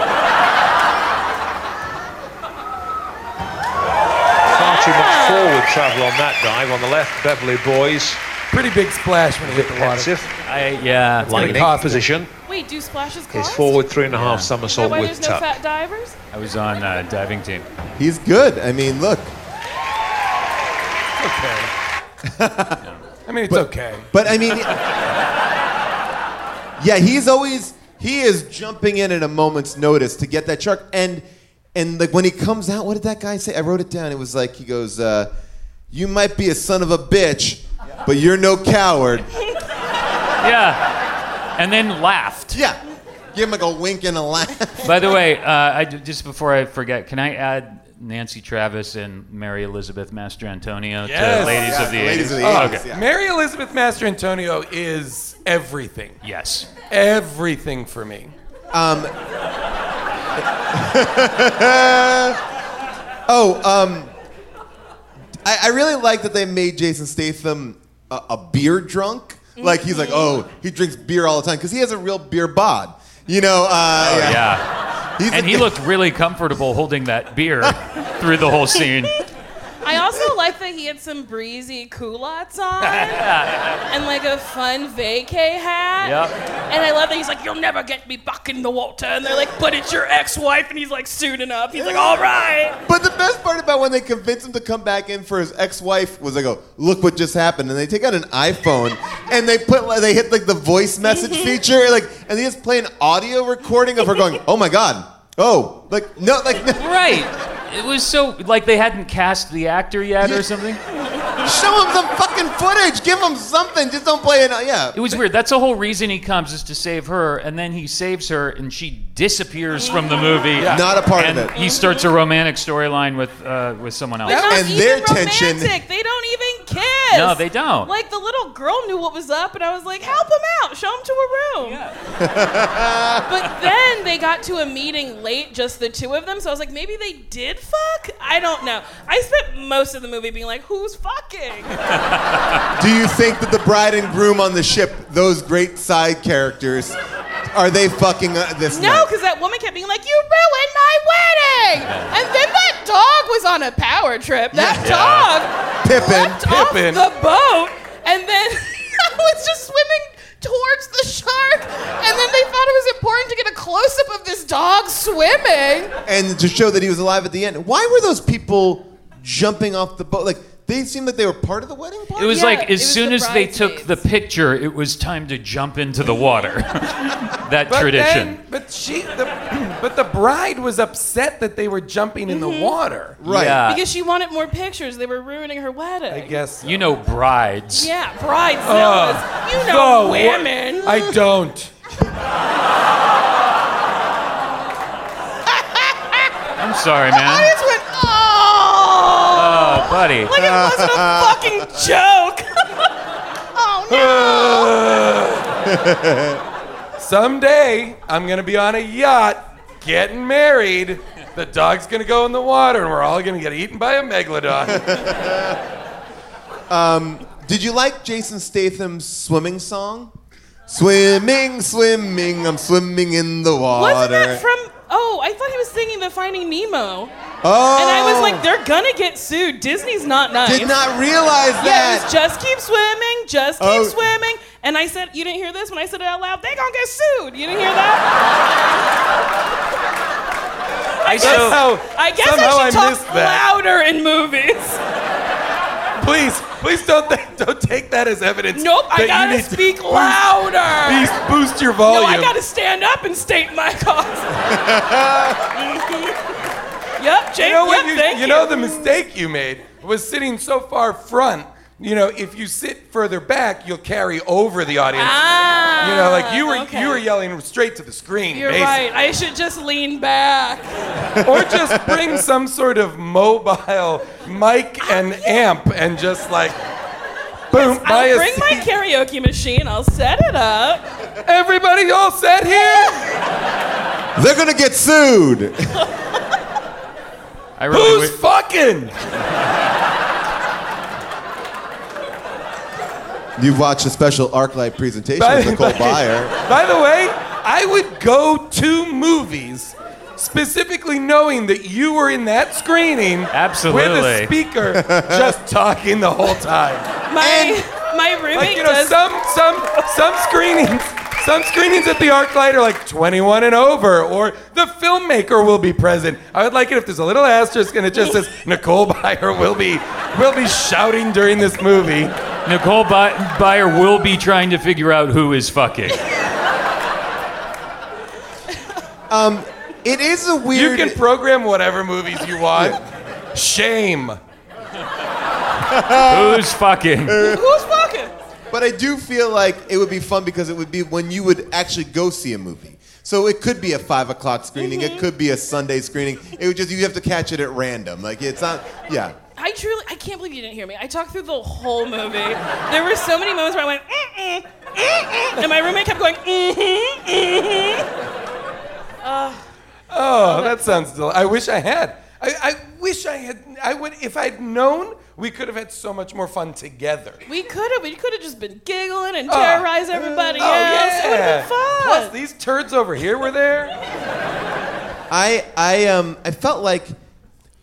Far too much forward travel on that dive. On the left, Beverly Boys,
Pretty big splash when you hit the water.
pensive.
I, yeah,
Lying in
cost
eighth position
Wait, do splashes
is
cost?
forward, three and a half
Is that
somersault
why
with
there's no
tuck.
fat divers?
I was on uh, diving team.
He's good. I mean, look.
Okay. I mean, it's okay.
But I mean, yeah, he's always he is jumping in at a moment's notice to get that shark. And and like when he comes out, what did that guy say? I wrote it down. It was like he goes, uh, "You might be a son of a bitch, but you're no coward."
Yeah, and then laughed.
Yeah, give him like a wink and a laugh.
By the way, uh, I, just before I forget, can I add Nancy Travis and Mary Elizabeth Mastrantonio
Yes.
to Ladies
Yeah,
of the
Ladies
eighties?
of the
Oh,
eighties,
okay.
yeah.
Mary Elizabeth Mastrantonio is everything.
Yes.
Everything for me.
Oh, um, I, I really like that they made Jason Statham a, a beer drunk. Like he's like, oh, he drinks beer all the time because he has a real beer bod. You know. Uh,
Oh, yeah.
He's
And
a
he
big-
looked really comfortable holding that beer through the whole scene.
I also like that he had some breezy culottes on and like a fun vacay hat.
Yep.
And I love that he's like, you'll never get me back in the water. And they're like, but it's your ex-wife. And he's like suiting up. He's like, all right.
But the best part about when they convince him to come back in for his ex-wife was they go, look what just happened. And they take out an iPhone and they put like, they hit like the voice message feature, like, and they just play an audio recording of her going, oh my God. Oh, like, no, like.
Right. It was so, like they hadn't cast the actor yet or something.
Show him some fucking footage. Give him something. Just don't play it. Yeah.
It was weird. That's the whole reason he comes is to save her, and then he saves her, and she disappears from the movie.
Yeah. Not a part
and
of it.
He starts a romantic storyline with uh, with someone else.
But not
And
even
their
romantic.
tension-
They don't even kiss.
No, they don't.
Like the little girl knew what was up, and I was like, help him out. Show him to a room.
Yeah.
But then they got to a meeting late, just the two of them. So I was like, maybe they did fuck? I don't know. I spent most of the movie being like, who's fucking?
Do you think that the bride and groom on the ship, those great side characters, are they fucking uh, this
No,
night?
because that woman kept being like, you ruined my wedding! And then that dog was on a power trip. That
Yeah.
dog
Pippin.
leapt
Pippin.
off the boat, and then I was just swimming towards the shark, and then they thought it was important to get a close-up of this dog swimming.
And to show that he was alive at the end. Why were those people jumping off the boat? Like, they seemed like they were part of the wedding party?
It was
Yeah,
like
it
as
was
soon
the
as they took the
bridesmaids.
picture, it was time to jump into the water. That
But
tradition.
then, but she, the, but the bride was upset that they were jumping in the water.
Right.
Yeah.
Because she wanted more pictures. They were ruining her wedding.
I guess.
You know brides.
Yeah, bridezillas.
Oh,
you know
no,
women.
I don't.
I'm sorry,
I
man.
just went, oh.
Oh, buddy.
Like it wasn't a fucking joke. Oh no.
Someday, I'm going to be on a yacht, getting married. The dog's going to go in the water, and we're all going to get eaten by a megalodon.
Did you like Jason Statham's swimming song? Swimming, swimming, I'm swimming in the water.
Wasn't that from? Oh, I thought he was singing the Finding Nemo.
Oh.
And I was like, they're gonna get sued. Disney's not nice.
Did not realize
Yeah, it
that.
was just keep swimming, just keep
Oh.
swimming. And I said, you didn't hear this? When I said it out loud, they gonna get sued. You didn't hear that? I guess,
Somehow,
I, guess
somehow
I should
I missed
talk
that.
louder in movies.
Please, please don't th- don't take that as evidence.
Nope, I
that you
gotta
need to
speak
boost-
louder.
Please boost your
No,
volume.
I gotta stand up and state my cause. Yep, Jake,
You know what?
yep,
You,
thank
you know the mistake you made was sitting so far front. You know, if you sit further back, you'll carry over the audience.
Ah,
you know, like you were
okay.
you were yelling straight to the screen.
You're
basically.
right. I should just lean back.
Or just bring some sort of mobile mic and amp and just like boom. buy
I'll
a
bring my
seat.
karaoke machine. I'll set it up.
Everybody all set here?
They're gonna get sued.
I really
Who's
wi-
fucking?
You've watched a special ArcLight presentation
By-
with Nicole
by-
Byer.
By the way, I would go to movies specifically knowing that you were in that screening
Absolutely.
with a speaker just talking the whole time.
My my roommate
Like, you know,
does.
some some some screenings some screenings at the ArcLight are like twenty-one and over, or the filmmaker will be present. I would like it if there's a little asterisk and it just says Nicole Byer will be will be shouting during this movie.
Nicole By- Byer will be trying to figure out who is fucking.
It is a
You
weird.
can program whatever movies you want. Shame.
Who's fucking?
Who's fucking?
But I do feel like it would be fun because it would be when you would actually go see a movie. So it could be a five o'clock screening.
Mm-hmm.
It could be a Sunday screening. It would just you have to catch it at random. Like it's not. Yeah.
I truly, I can't believe you didn't hear me. I talked through the whole movie. There were so many moments where I went, mm-mm, mm-mm, and my roommate kept going, mm-hmm, mm-hmm.
Oh, that sounds del- I wish I had. I, I wish I had. I would if I'd known. We could have had so much more fun together.
We could have, we could have just been giggling and
Oh.
terrorize everybody
Oh
else.
yeah.
It would have been fun.
Plus, these turds over here were there.
I I um I felt like,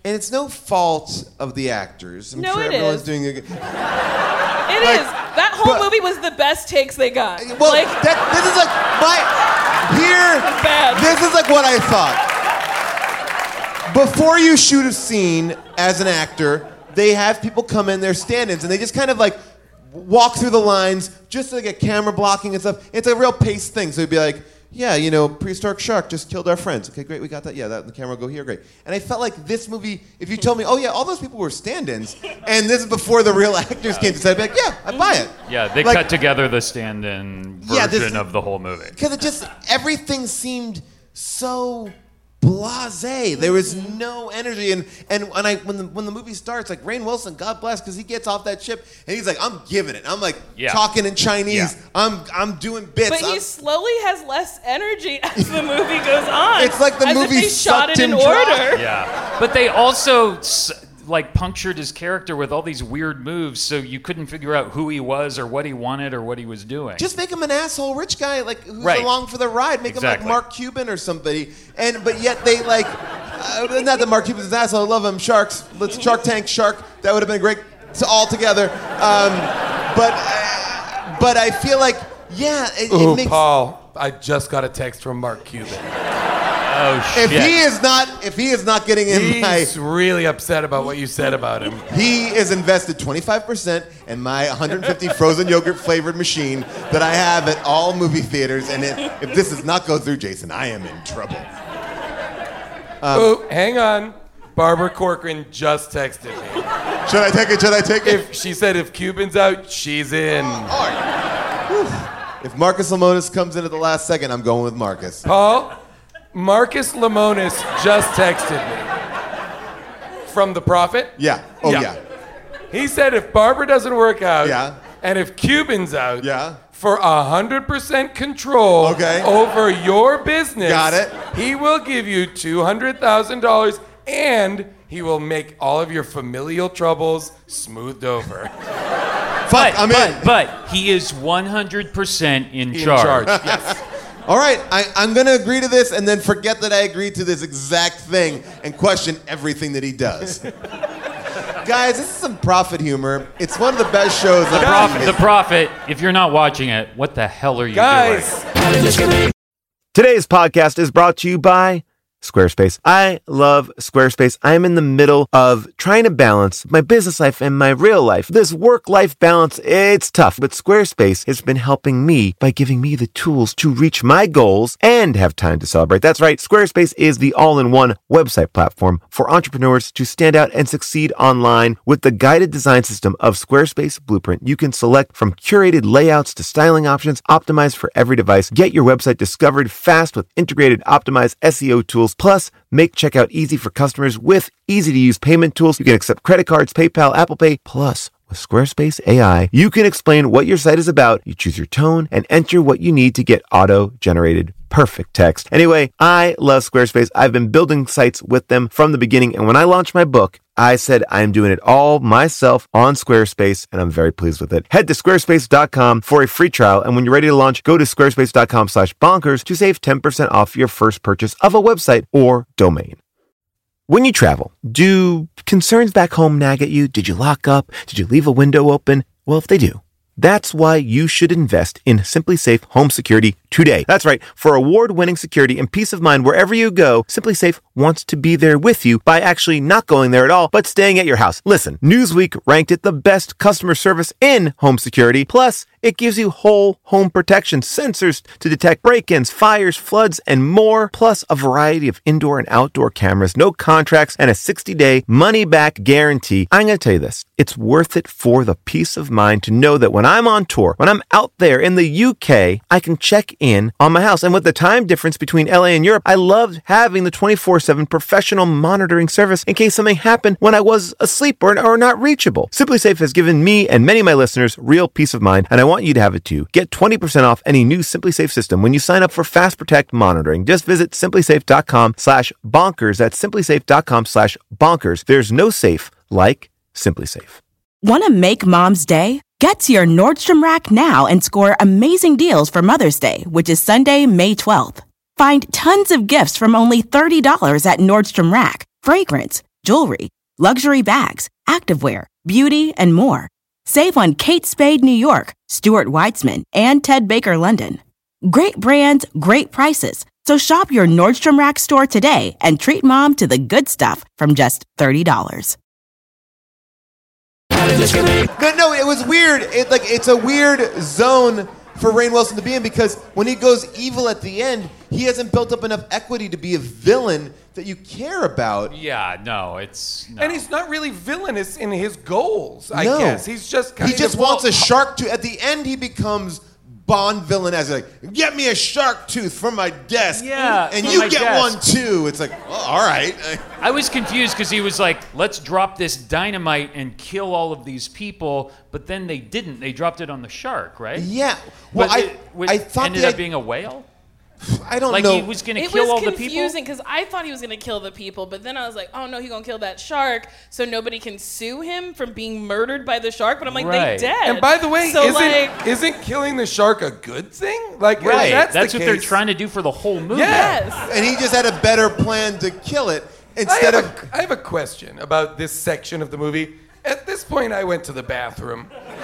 And it's no fault of the actors. I'm
No,
sure
it
everyone's
is.
doing a good.
It
Like,
is. That whole
but-
movie was the best takes they got.
Well,
like,
that, this is like my here.
bad.
This is like what I thought. Before you shoot a scene as an actor, they have people come in, they're stand-ins, and they just kind of like walk through the lines, just to get camera blocking and stuff. It's a real pace thing. So it'd be like, yeah, you know, prehistoric shark just killed our friends. Okay, great, we got that. Yeah, that the camera will go here, great. And I felt like this movie, if you told me, oh yeah, all those people were stand-ins, and this is before the real actors came to set, I'd be like, yeah, I buy it.
Yeah, they
Like-
cut together the stand-in version
Yeah, this-
of the whole movie.
Because it just, everything seemed so blasé. There was no energy. And and when I when the when the movie starts, like Rainn Wilson, God bless, because he gets off that ship and he's like, I'm giving it. I'm like
Yeah.
talking in Chinese.
Yeah.
I'm I'm doing bits.
but he
I'm-
slowly has less energy as the movie goes on.
It's like the
as
movie
if they shot
sucked
it in
him dry.
order.
Yeah, but they also s- like punctured his character with all these weird moves, so you couldn't figure out who he was or what he wanted or what he was doing.
Just make him an asshole rich guy, like who's
Right.
along for the ride. Make him
Exactly.
like Mark Cuban or somebody. And but yet they like, uh, not that Mark Cuban's an asshole. I love him. Sharks. Let's Shark Tank Shark. That would have been great to all together. Um, but uh, but I feel like yeah, it,
Ooh,
it makes.
Paul, I just got a text from Mark Cuban.
oh
If
shit!
he is not, if he is not getting in my,
He's really upset about what you said about him.
he is invested twenty-five percent in my one hundred fifty frozen yogurt flavored machine that I have at all movie theaters. And it, if this does not go through, Jason, I am in trouble. Um,
oh, hang on. Barbara Corcoran just texted me.
Should I take it? Should I take it?
If she said if Cuban's out, she's in.
All right. Whew. If Marcus Lemonis comes in at the last second, I'm going with Marcus.
Paul, Marcus Lemonis just texted me from The Prophet.
Yeah. Oh
Yeah.
yeah.
He said if Barbara doesn't work out,
Yeah.
and if Cuban's out,
Yeah.
for one hundred percent control
Okay.
over your business,
Got it.
he will give you two hundred thousand dollars and he will make all of your familial troubles smoothed over.
Fuck,
but,
I'm
but,
in.
but he is one hundred percent in,
In
charge.
charge, yes.
All right, I, I'm going to agree to this and then forget that I agreed to this exact thing and question everything that he does. Guys, this is some Prophet humor. It's one of the best shows
The
on
Prophet,
T V.
the Prophet, if you're not watching it, what the hell are you
Guys,
doing?
Today's podcast is brought to you by Squarespace. I love Squarespace. I'm in the middle of trying to balance my business life and my real life. This work-life balance, it's tough, but Squarespace has been helping me by giving me the tools to reach my goals and have time to celebrate. That's right. Squarespace is the all-in-one website platform for entrepreneurs to stand out and succeed online. With the guided design system of Squarespace Blueprint, you can select from curated layouts to styling options optimized for every device. Get your website discovered fast with integrated optimized S E O tools. Plus, make checkout easy for customers with easy-to-use payment tools. You can accept credit cards, PayPal, Apple Pay. Plus, with Squarespace A I, you can explain what your site is about. You choose your tone and enter what you need to get auto-generated perfect text. Anyway, I love Squarespace. I've been building sites with them from the beginning. And when I launched my book, I said I'm doing it all myself on Squarespace, and I'm very pleased with it. Head to squarespace dot com for a free trial. And when you're ready to launch, go to squarespace dot com slash bonkers to save ten percent off your first purchase of a website or domain. When you travel, do concerns back home nag at you? Did you lock up? Did you leave a window open? Well, if they do, that's why you should invest in Simply Safe Home Security today. That's right. For award-winning security and peace of mind wherever you go, Simply Safe wants to be there with you by actually not going there at all, but staying at your house. Listen, Newsweek ranked it the best customer service in home security. Plus, it gives you whole home protection, sensors to detect break-ins, fires, floods, and more, plus a variety of indoor and outdoor cameras, no contracts, and a sixty-day money-back guarantee. I'm going to tell you this. It's worth it for the peace of mind to know that when I'm on tour, when I'm out there in the U K, I can check in on my house. And with the time difference between L A and Europe, I loved having the twenty-four seven professional monitoring service in case something happened when I was asleep or, or not reachable. Simply Safe has given me and many of my listeners real peace of mind, and I want you to have it too. Get twenty percent off any new Simply Safe system when you sign up for Fast Protect monitoring. Just visit simply safe dot com slash bonkers. That's simply safe dot com slash bonkers. There's no safe like Simply Safe.
Want to make Mom's Day? Get to your Nordstrom Rack now and score amazing deals for Mother's Day, which is Sunday, May twelfth. Find tons of gifts from only thirty dollars at Nordstrom Rack. Fragrance, jewelry, luxury bags, activewear, beauty, and more. Save on Kate Spade New York, Stuart Weitzman, and Ted Baker London. Great brands, great prices. So shop your Nordstrom Rack store today and treat mom to the good stuff from just thirty dollars.
No, no, it was weird. It like it's a weird zone for Rainn Wilson to be in because when he goes evil at the end, he hasn't built up enough equity to be a villain that you care about.
Yeah, no, it's no.
And he's not really villainous in his goals, I
No.
guess. He's just kind
He
of...
just wants
well,
a shark tooth. At the end, he becomes Bond villain as like, get me a shark tooth from my desk.
Yeah,
and
from
you
my
get
desk.
one too. It's like, well, all right.
I was confused because he was like, let's drop this dynamite and kill all of these people, but then they didn't. They dropped it on the shark, right?
Yeah. Well,
But
I,
it was-
I thought
ended
the
up
i-
being a whale?
I don't
Like
know.
he was going to
It
kill
was
all the people?
confusing because I thought he was going to kill the people, but then I was like, oh no, he's going to kill that shark so nobody can sue him from being murdered by the shark. But I'm like,
Right.
they dead.
And by the way,
so
isn't,
like,
isn't killing the shark a good thing? Like,
Right.
if that's,
That's
the
what they're
case-
trying to do for the whole movie.
Yeah.
yes.
and he just had a better plan to kill it
I
instead
have,
of.
a, I have a question about this section of the movie. At this point, I went to the bathroom.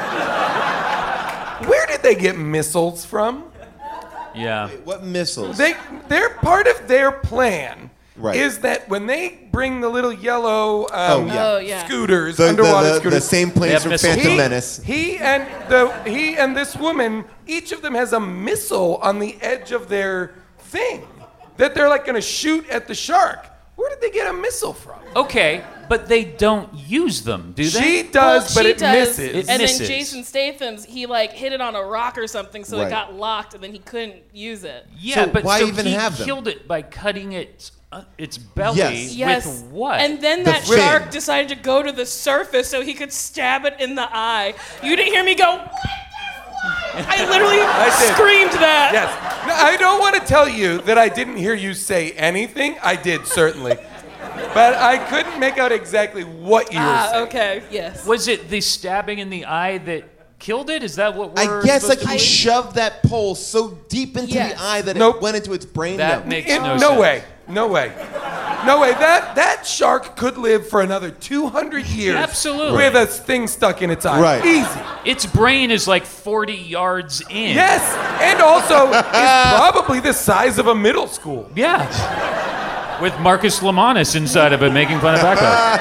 Where did they get missiles from?
Yeah.
What missiles?
They, they're part of their plan.
Right.
Is that when they bring the little yellow um,
Oh, yeah.
Oh, yeah.
scooters,
the, the,
underwater
the,
scooters,
the same
They
planes
have
from
missiles.
Phantom
he,
Menace.
he and the he and this woman, each of them has a missile on the edge of their thing that they're like going to shoot at the shark. Where did they get a missile from?
Okay, but they don't use them, do they?
She does,
Well,
but
she
it
does,
misses.
It
and
misses.
then Jason Statham's, he like hit it on a rock or something, so
Right.
it got locked, and then he couldn't use it.
Yeah,
So
but
why
so
even
he
have them?
killed it by cutting its uh, its belly
Yes.
Yes.
with what?
And then
The
that
fin.
shark decided to go to the surface so he could stab it in the eye. You didn't hear me go, what the fuck? I literally
did.
screamed that.
Yes. No, I don't want to tell you that I didn't hear you say anything. I did, certainly. But I couldn't make out exactly what you were
Ah,
saying.
okay, yes.
Was it the stabbing in the eye that killed it? Is that what
I
we're
guess like
supposed
he
to
shoved that pole so deep into
Yes.
the eye that
Nope.
it went into its brain.
That
network.
makes
In-
no,
no
sense.
way. No way. No way. That that shark could live for another two hundred years.
Absolutely.
With a thing stuck in its eye.
Right.
Easy.
Its brain is like forty yards in.
Yes. And also is probably the size of a middle school.
Yeah. With Marcus Lemonis inside of it making fun of Becca.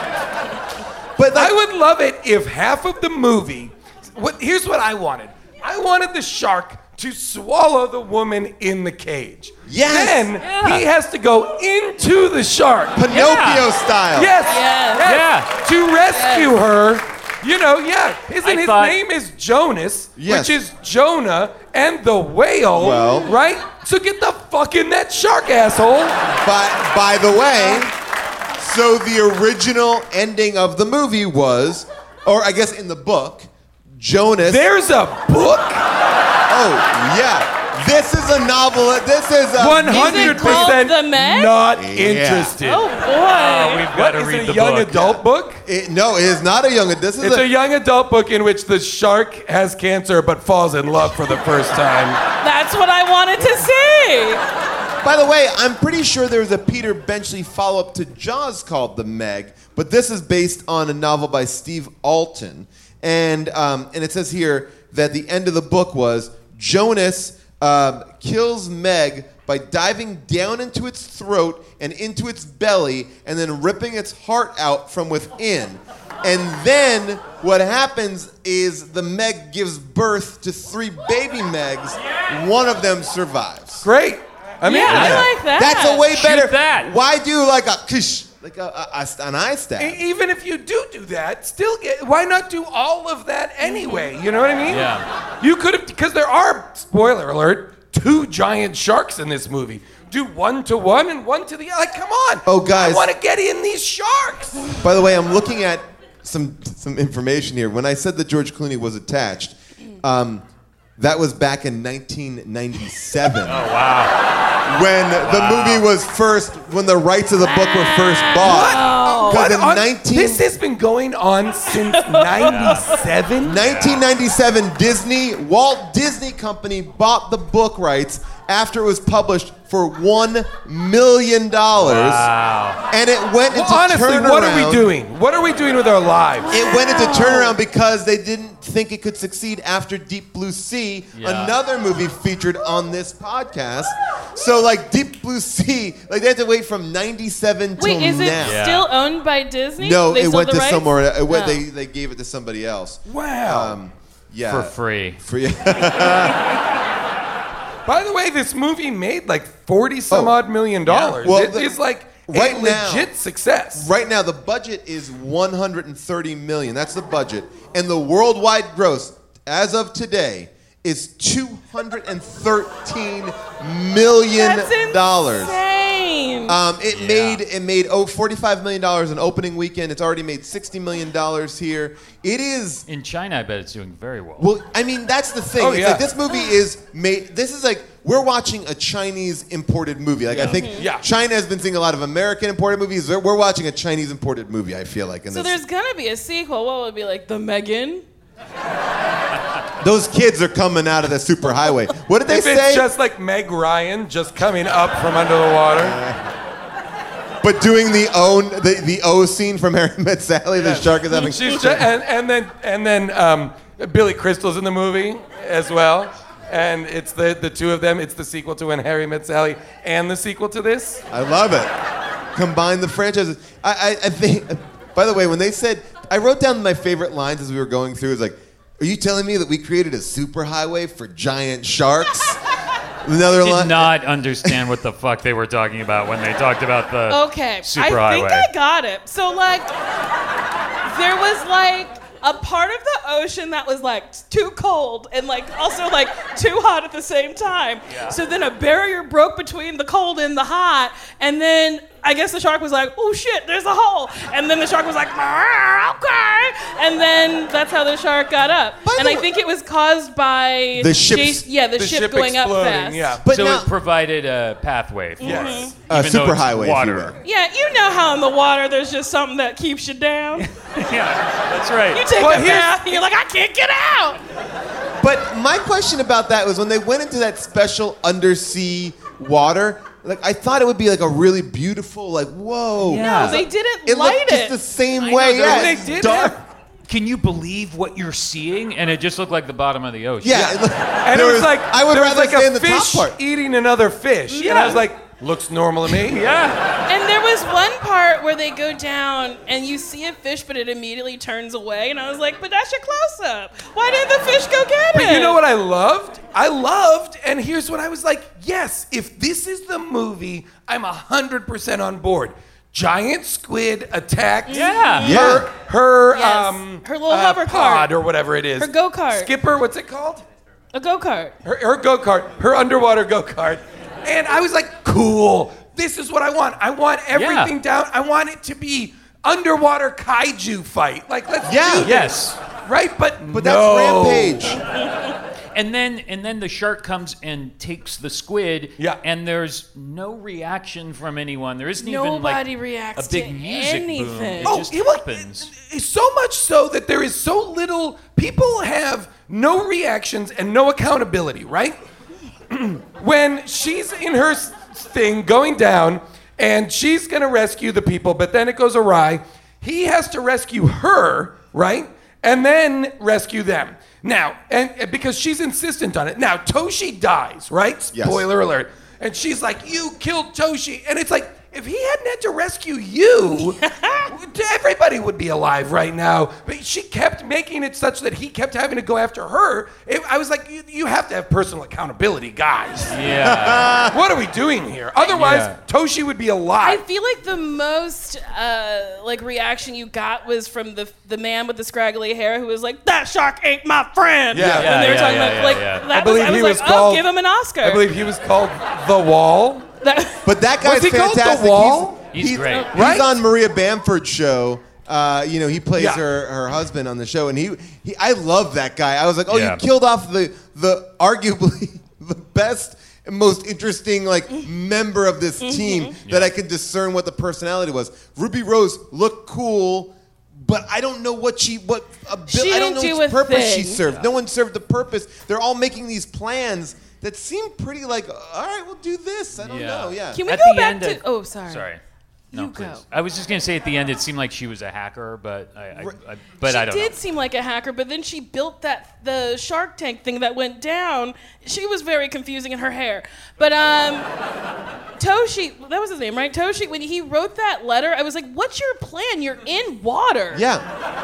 But like,
I would love it if half of the movie. What, here's what I wanted. I wanted the shark to swallow the woman in the cage.
Yes.
Then
Yeah.
he has to go into the shark.
Pinocchio
Yeah.
style.
Yes.
Yes.
yes, To rescue her. You know, yeah. Isn't
I
his
thought-
name is Jonas,
Yes.
which is Jonah and the whale,
Well.
right? So get the fuck in that shark, asshole.
By, by the way, so the original ending of the movie was, or I guess in the book, Jonas.
There's a book.
Oh, yeah. This is a novel. This is a.
One hundred
called
percent
The Meg?
not
Yeah.
interested.
Oh, boy.
We've
What
got to
is
read
it?
the
A young
book.
adult book?
It, no, it is not a young. This is
It's
a,
a young adult book in which the shark has cancer but falls in love for the first time.
That's what I wanted to see.
By the way, I'm pretty sure there was a Peter Benchley follow-up to Jaws called The Meg, but this is based on a novel by Steve Alton, and um, and it says here that the end of the book was Jonas um, kills Meg by diving down into its throat and into its belly, and then ripping its heart out from within. And then what happens is the Meg gives birth to three baby Megs. One of them survives.
Great. I mean,
Yeah, I like that.
That's a way
Shoot
better.
that.
Why do like a kish, like a, a, a- an eye stab?
E- even if you do do that, still get. Why not do all of that anyway? You know what I mean?
Yeah.
You could have, because there are, spoiler alert, two giant sharks in this movie. Do one to one and one to the other. Like, come on.
Oh, guys.
I want to get in these sharks.
By the way, I'm looking at some some information here. When I said that George Clooney was attached, um, that was back in nineteen ninety-seven.
Oh, wow.
When the movie was first, when the rights of the book were first bought.
What?
Because in
on-
nineteen
This has been going on since ninety-seven?
nineteen ninety-seven, Disney, Walt Disney Company bought the book rights, after it was published for one million dollars.
Wow.
And it went into
Well, honestly,
turnaround.
what are we doing? What are we doing with our lives?
It went into turnaround because they didn't think it could succeed after Deep Blue Sea,
Yeah.
another movie featured on this podcast. So, like, Deep Blue Sea, like, they had to wait from ninety-seven till
Wait, is it
now.
Yeah.
still owned by Disney?
No,
They
it
sold
went
the
to
rights?
somewhere. It went,
Oh.
they, they gave it to somebody else.
Wow.
Um, yeah.
For free.
Free.
By the way, this movie made like forty some
Oh.
odd million dollars.
Well,
it
the-
is like
right
a
now-
legit success.
Right now, the budget is one hundred thirty million dollars. That's the budget. And the worldwide gross, as of today, is two hundred thirteen million dollars.
That's insane.
Um, it
Yeah.
made it made oh forty-five million dollars in opening weekend. It's already made sixty million dollars here. It is
In China, I bet it's doing very well.
well. I mean, that's the thing.
Oh,
it's
yeah.
like this movie is made. This is like we're watching a Chinese imported movie. Like I think
Yeah.
China has been seeing a lot of American imported movies. We're we're watching a Chinese imported movie. I feel like. In
so
this.
there's gonna be a sequel. What would it be like? The Megan?
Those kids are coming out of the superhighway. What did they
If
say?
it's just like Meg Ryan just coming up from under the water.
but doing the own the, the O scene from Harry Met Sally. The shark is having.
She's just, and, and then and then um, Billy Crystal's in the movie as well. And it's the, the two of them. It's the sequel to When Harry Met Sally and the sequel to this.
I love it. Combine the franchises. I, I, I think. By the way, when they said, I wrote down my favorite lines as we were going through. It was like, "Are you telling me that we created a superhighway for giant sharks?" Another
I did
line.
not understand what the fuck they were talking about when they talked about the
Okay,
superhighway.
I think I got it. So like, there was like a part of the ocean that was like too cold and like also like too hot at the same time.
Yeah.
So then a barrier broke between the cold and the hot, and then I guess the shark was like, "Oh shit, there's a hole," and then the shark was like, "Ah, "Okay," and then that's how the shark got up.
By
And
the
I
way-
think it was caused by
The ship's-
Jason- yeah, the,
The
ship,
ship
going up
exploding,
fast.
yeah.
But
so
now,
it provided a pathway. For
Yes.
a
even though it's
superhighway, if you
water.
will.
Yeah, you know how in the water there's just something that keeps you down.
Yeah, that's right.
You take
Well,
a
here's-
bath and you're like, I can't get out.
But my question about that was when they went into that special undersea water. Like I thought it would be like a really beautiful, like whoa.
Yeah.
No, they didn't
It
light
looked
it.
just the same
I know,
way.
they're-
Yeah,
they
it's
did
dark.
have-
Can you believe what you're seeing? And it just looked like the bottom of the ocean.
Yeah, it looked-
And
there
it was like
I would
there was
rather
like
stay
a
in the top
fish
part.
eating another fish, and I
Yeah.
was like, looks normal to me.
Yeah.
And there was one part where they go down and you see a fish, but it immediately turns away. And I was like, but that's your close up. Why didn't the fish go get it?
But you know what I loved? I loved, and here's what I was like, yes, if this is the movie, I'm one hundred percent on board. Giant squid attacked
Yeah.
Yeah.
her, her,
Yes.
um,
Her little
uh,
hover
pod
cart.
or whatever it is.
Her go-kart.
Skipper, what's it called?
A go-kart.
Her, her go-kart, her underwater go-kart. And I was like, cool, this is what I want. I want everything down. I want it to be underwater kaiju fight. Like, let's
Yeah.
do this.
Yes.
Right? But,
But
no.
that's Rampage.
And then and then the shark comes and takes the squid.
Yeah.
And there's no reaction from anyone. There isn't even
Nobody
like
reacts
a big
to
music boom.
anything.
It
Oh,
just
it, was-
happens.
it's so much so that there is so little, people have no reactions and no accountability, right? When she's in her s- thing going down and she's gonna rescue the people, but then it goes awry, he has to rescue her, right? And then rescue them. Now, and and because she's insistent on it. Now, Toshi dies, right?
Yes.
Spoiler alert. And she's like, you killed Toshi. And it's like, if he hadn't had to rescue you, everybody would be alive right now. But she kept making it such that he kept having to go after her. It, I was like, you, you have to have personal accountability, guys.
Yeah.
What are we doing here? Otherwise,
Yeah.
Toshi would be
I
alive.
feel like the most uh, like reaction you got was from the the man with the scraggly hair who was like, "That shark ain't my friend."
Yeah.
When
Yeah,
they were
yeah,
talking
yeah,
about
yeah,
like
yeah.
that
I
was,
believe
I was
he
like,
was
"Oh,
called-
give him an Oscar."
I believe he was called The Wall.
That-
But that guy's
he called The
fantastic.
Wall?
He's great.
He's
Right?
on Maria Bamford's show. Uh, you know, he plays
Yeah.
her, her husband on the show, and he, he I love that guy. I was like, oh,
Yeah.
you killed off the the arguably the best and most interesting like member of this team that I could discern what the personality was. Ruby Rose looked cool, but I don't know what she what a bi-
She
I don't know
didn't do
which
a
purpose she
thing.
served. No one served the purpose. They're all making these plans that seem pretty like, all right, we'll do this. I don't
Yeah.
know. Yeah.
Can we
At
go
the
back
end
to?
of-
Oh, sorry.
Sorry. No,
You
please.
go.
I was just gonna say at the end, it seemed like she was a hacker, but I, I, I but
she
I don't
did
know.
seem like a hacker, but then she built that the Shark Tank thing that went down. She was very confusing in her hair. But um, Toshi, that was his name, right? Toshi, when he wrote that letter, I was like, "What's your plan? You're in water.
Yeah.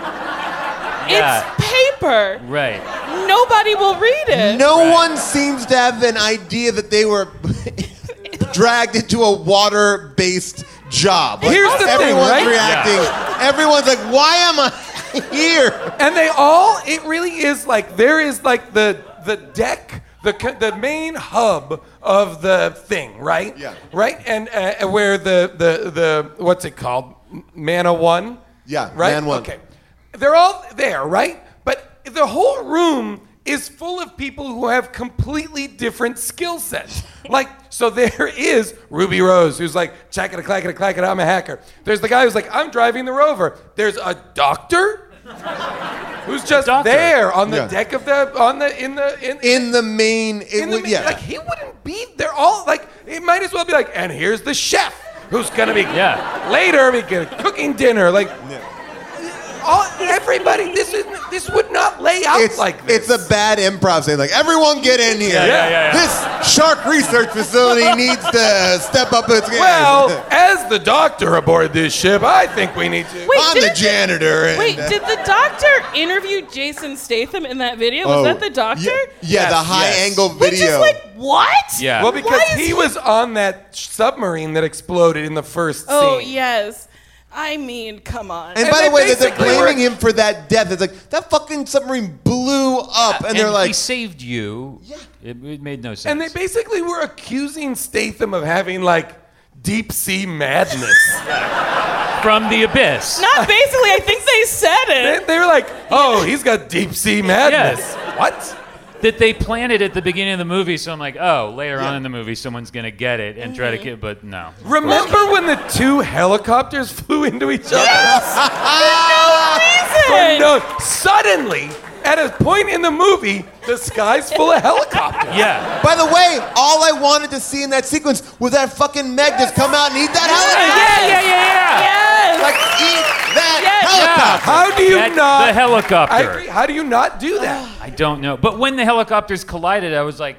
Yeah.
It's paper.
Right.
Nobody will read it."
No
Right.
one seems to have an idea that they were dragged into a water-based job. Like,
Here's the thing,
everyone's
right?
reacting. Everyone's like, "Why am I here?"
And they all, it really is like, there is like the the deck, the co- the main hub of the thing, right?
Yeah.
Right? And uh, where the, the, the, what's it called? Mana One?
Yeah,
Right?
Man One.
Okay. They're all there, right? But the whole room is full of people who have completely different skill sets. Like, so there is Ruby Rose, who's like, chackada clackada clackada, I'm a hacker. There's the guy who's like, I'm driving the rover. There's a doctor who's just
Doctor.
there on the
Yeah.
deck of the, on the, in the, in,
In the main, it
in the,
would, yeah.
like, he wouldn't be, they're all like, it might as well be like, and here's the chef who's gonna be,
Yeah.
later be cooking dinner. Like, all, everybody, this is this would not lay out
it's
like this.
It's a bad improv saying like, "Everyone get in here.
Yeah, yeah, yeah, yeah.
This shark research facility needs to step up its game."
Well, as the doctor aboard this ship, I think we need to.
Wait,
I'm the
didn't
janitor. And,
Wait,
uh,
did the doctor interview Jason Statham in that video? Was
oh,
that the doctor?
Yeah, yeah,
Yes,
the high
yes.
angle
Which
video.
is like, what?
Yeah.
Well, because
Why is
he was on that submarine that exploded in the first
Oh,
scene.
yes. I mean, come on.
And,
And
by
they
the way, that they're
basically
blaming
were-
him for that death. It's like, that fucking submarine blew up. and, they're
he
like,
saved you. Yeah. It, it made no sense.
And they basically were accusing Statham of having like deep sea madness.
From the abyss.
Not basically, I think they said
they,
it.
they were like, "Oh, he's got deep sea madness." What?
That they planted at the beginning of the movie, so I'm like, oh, later
Yeah.
on in the movie, someone's gonna get it and try to get, but no.
Remember when the two helicopters flew into each other?
Reason.
No, suddenly, at a point in the movie, the sky's full of helicopters.
Yeah.
by the way, all I wanted to see in that sequence was that fucking Meg just come out and eat that
Yeah,
helicopter.
yeah, yeah, yeah.
Yes.
Like, eat that
Yes.
helicopter.
How do you
Get
not?
the helicopter.
I agree. How do you not do that?
I don't know. But when the helicopters collided, I was like,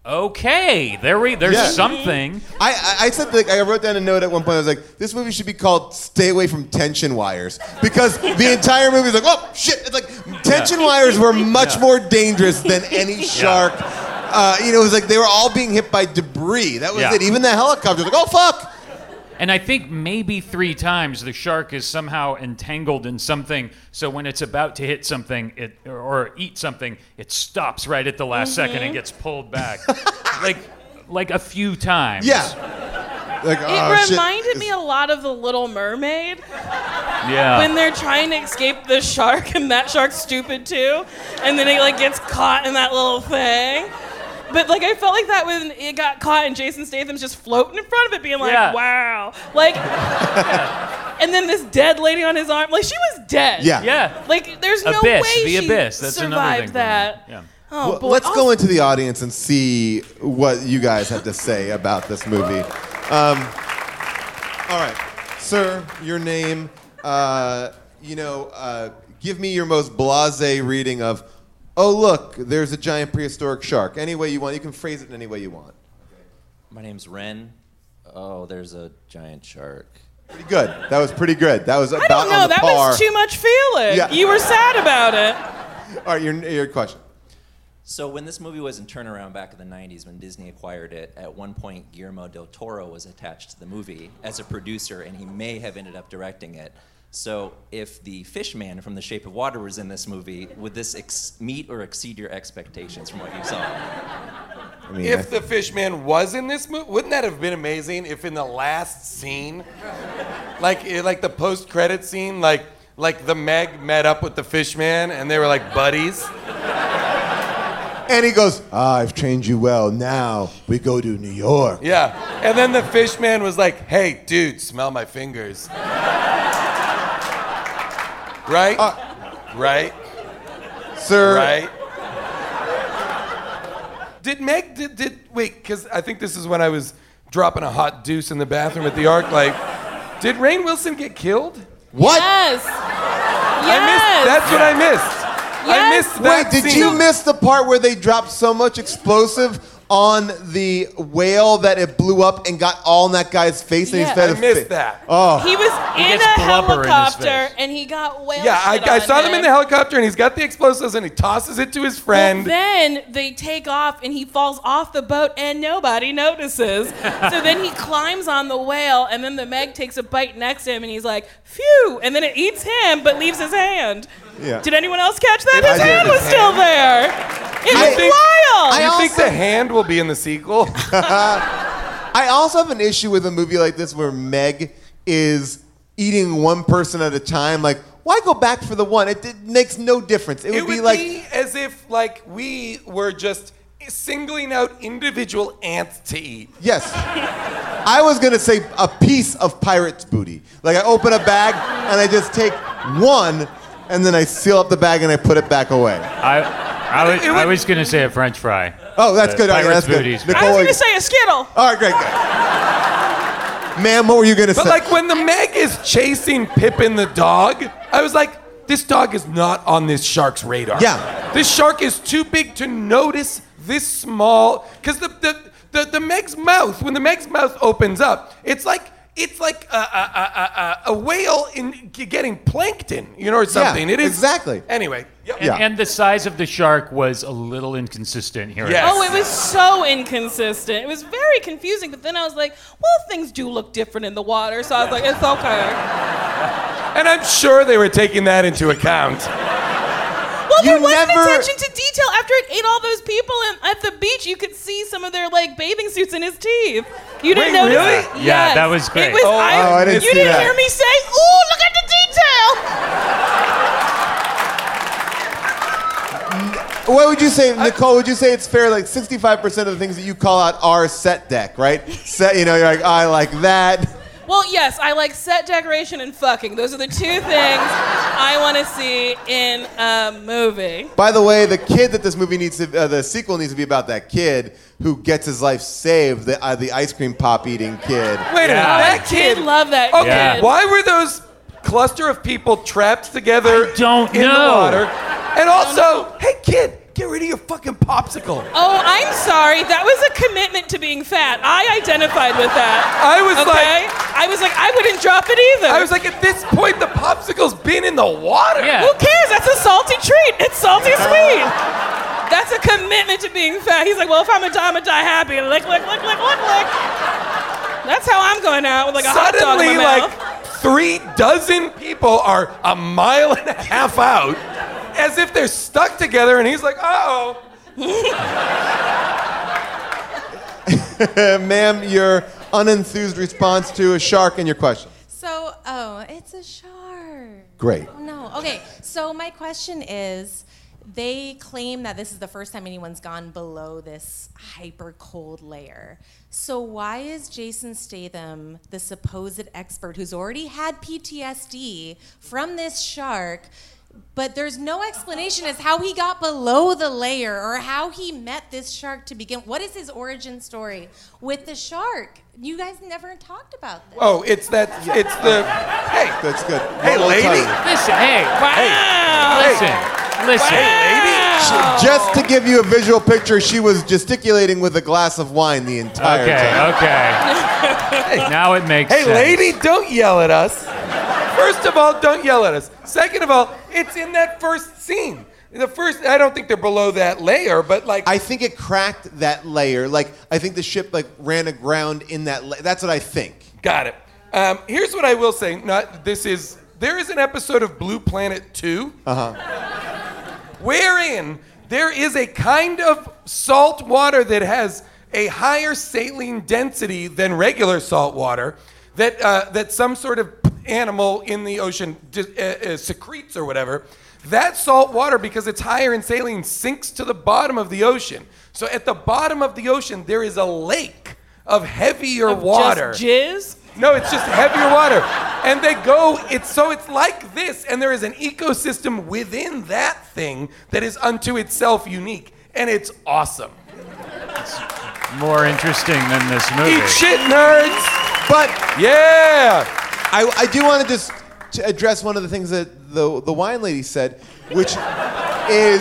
okay, there we, there's
Yeah.
something.
I, I, I said, like, I wrote down a note at one point. I was like, this movie should be called "Stay Away from Tension Wires," because the entire movie is like, oh shit! It's like tension wires were much more dangerous than any shark. Uh, you know, it was like they were all being hit by debris. That was
Yeah.
it. Even the helicopter was like, oh fuck!
And I think maybe three times the shark is somehow entangled in something, so when it's about to hit something it or, or eat something, it stops right at the last second and gets pulled back. like like a few times.
Yeah. Like,
It
oh, shit.
reminded me a lot of The Little Mermaid
Yeah.
when they're trying to escape the shark and that shark's stupid too, and then it like gets caught in that little thing. But like I felt like that when it got caught and Jason Statham's just floating in front of it, being like,
Yeah.
"Wow!" Like, and then this dead lady on his arm, like she was dead.
Yeah.
yeah.
Like there's no
Abyss,
way
the
she
abyss. That's another
survived
thing.
that.
Yeah.
Oh
Well,
boy.
let's
Also-
go into the audience and see what you guys have to say about this movie. Um, all right, sir, your name. Uh, you know, uh, give me your most blasé reading of. Oh look, there's a giant prehistoric shark. Any way you want, you can phrase it in any way you want.
My name's Ren. Oh, there's a giant shark.
Pretty good. That was pretty good. That was about
I don't know.
on the
That
par.
was too much feeling.
Yeah.
You were sad about it.
All right, your your question.
So when this movie was in turnaround back in the nineties, when Disney acquired it, at one point Guillermo del Toro was attached to the movie as a producer, and he may have ended up directing it. So if the fish man from The Shape of Water was in this movie, would this ex- meet or exceed your expectations from what you saw?
I mean, I-
If the fish man was in this movie, wouldn't that have been amazing if in the last scene, like eh, like the post-credit scene, like like the Meg met up with the fish man and they were like buddies?
and he goes, ah, I've trained you well. Now we go to New York.
Yeah. And then the fish man was like, hey, dude, smell my fingers. Right?
Uh,
right?
Sir.
Right? Did Meg, did, did wait, because I think this is when I was dropping a hot deuce in the bathroom at the Arc Light. Did Rainn Wilson get killed?
What?
Yes.
I missed, that's what I missed. I
Yes.
missed that
Wait, did
scene.
you miss the part where they dropped so much explosive on the whale that it blew up and got all in that guy's face? And
Yeah.
he started
I
to
missed
fit?
that.
Oh.
He was in
gets
a
blubber in his
helicopter
face.
and he got whale
Yeah, I,
shit
I
on
saw them in the helicopter and he's got the explosives and he tosses it to his friend.
Well, then they take off and he falls off the boat and nobody notices. So then he climbs on the whale and then the Meg takes a bite next to him and he's like, phew, and then it eats him but leaves his hand.
Yeah.
Did anyone else catch that?
I
His
did.
hand was
His
still
hand.
there. It
I
was
think-
wild.
Do you
I
think
also-
the hand will be in the sequel?
I also have an issue with a movie like this where Meg is eating one person at a time. Like, why go back for the one? It, it makes no difference. It would
It
be
would
like,
be as if like we were just singling out individual ants to eat.
yes. I was gonna say a piece of pirate's booty. Like I open a bag and I just take one, and then I seal up the bag and I put it back away.
I, I, was,
It would-
I was going to say a French fry.
Oh, that's
Uh,
good. Okay,
Pirate's
that's good.
booties.
I
Nicole,
was
what-
going to say a Skittle.
all right, great, great. Ma'am, what were you gonna
But
say?
like when the Meg is chasing Pippin the dog, I was like, this dog is not on this shark's radar.
Yeah.
This shark is too big to notice this small. Because the, the, the, the Meg's mouth, when the Meg's mouth opens up, it's like it's like a, a, a, a, a whale in getting plankton, you know, or something. It is
exactly.
Anyway. Yep.
And,
Yeah.
and the size of the shark was a little inconsistent here.
Yes.
Oh, it was so inconsistent. It was very confusing, but then I was like, well, things do look different in the water, so I was like, it's okay.
And I'm sure they were taking that into account.
Well,
You
there wasn't
never-
attention to detail. After it ate all those people in, at the beach, you could see some of their like bathing suits in his teeth. You didn't
Wait,
notice
really?
it?
Yeah,
Yes.
that was great.
It was,
Oh,
I,
oh, I didn't
you
see
didn't
that.
hear me say, ooh, look at the detail.
What would you say, Nicole? Would you say it's fair? Like sixty-five percent of the things that you call out are set deck, right? Set, you know, you're like, I like that.
Well, yes, I like set decoration and fucking. Those are the two things I want to see in a movie.
By the way, the kid that this movie needs to, uh, the sequel needs to be about that kid who gets his life saved, the, uh, the ice cream pop eating kid.
Wait a minute,
Yeah.
that
I
kid.
did love that
Okay,
Yeah.
why were those cluster of people trapped together
I don't
in the
know.
water? And also, hey kid, get rid of your fucking popsicle.
Oh, I'm sorry. That was a commitment to being fat. I identified with that.
I was
Okay?
like,
I was like, I wouldn't drop it either.
I was like, at this point, the popsicle's been in the water.
Yeah.
Who cares? That's a salty treat. It's salty sweet. That's a commitment to being fat. He's like, well, if I'm a die, I'm a die happy. Lick, lick, lick, lick, lick, lick. That's how I'm going out with like a hot dog in
Suddenly,
my
like
mouth.
three dozen people are a mile and a half out, as if they're stuck together, and he's like, uh-oh.
Ma'am, your unenthused response to a shark and your question.
So, oh, it's a shark.
Great.
Oh, no. Okay, so my question is, they claim that this is the first time anyone's gone below this hyper cold layer. So why is Jason Statham, the supposed expert who's already had P T S D from this shark, but there's no explanation as how he got below the layer or how he met this shark to begin? What is his origin story with the shark? You guys never talked about this.
Oh, it's that, it's the, hey,
That's good.
Hey,
We'll- we'll tell
lady.
you.
Listen, hey,
Wow.
listen, listen.
hey, lady.
Just to give you a visual picture, she was gesticulating with a glass of wine the entire
Okay,
time.
okay. Now it makes
Hey,
sense.
lady, don't yell at us. First of all, don't yell at us. Second of all, it's in that first scene. The first, I don't think they're below that layer, but like,
I think it cracked that layer. Like, I think the ship like ran aground in that. La- that's what I think.
got it. Um, here's what I will say. Not this is there is an episode of Blue Planet two,
Uh-huh.
wherein there is a kind of salt water that has a higher saline density than regular salt water, that uh, that some sort of animal in the ocean di- uh, uh, secretes or whatever. That salt water, because it's higher in saline, sinks to the bottom of the ocean. So at the bottom of the ocean, there is a lake of heavier
Of
water.
Just jizz?
No, it's just heavier water. And they go, it's so it's like this, and there is an ecosystem within that thing that is unto itself unique, and it's awesome.
It's more interesting than this movie.
Eat shit, nerds!
But
yeah!
I, I do want to just to address one of the things that the, the wine lady said, which is,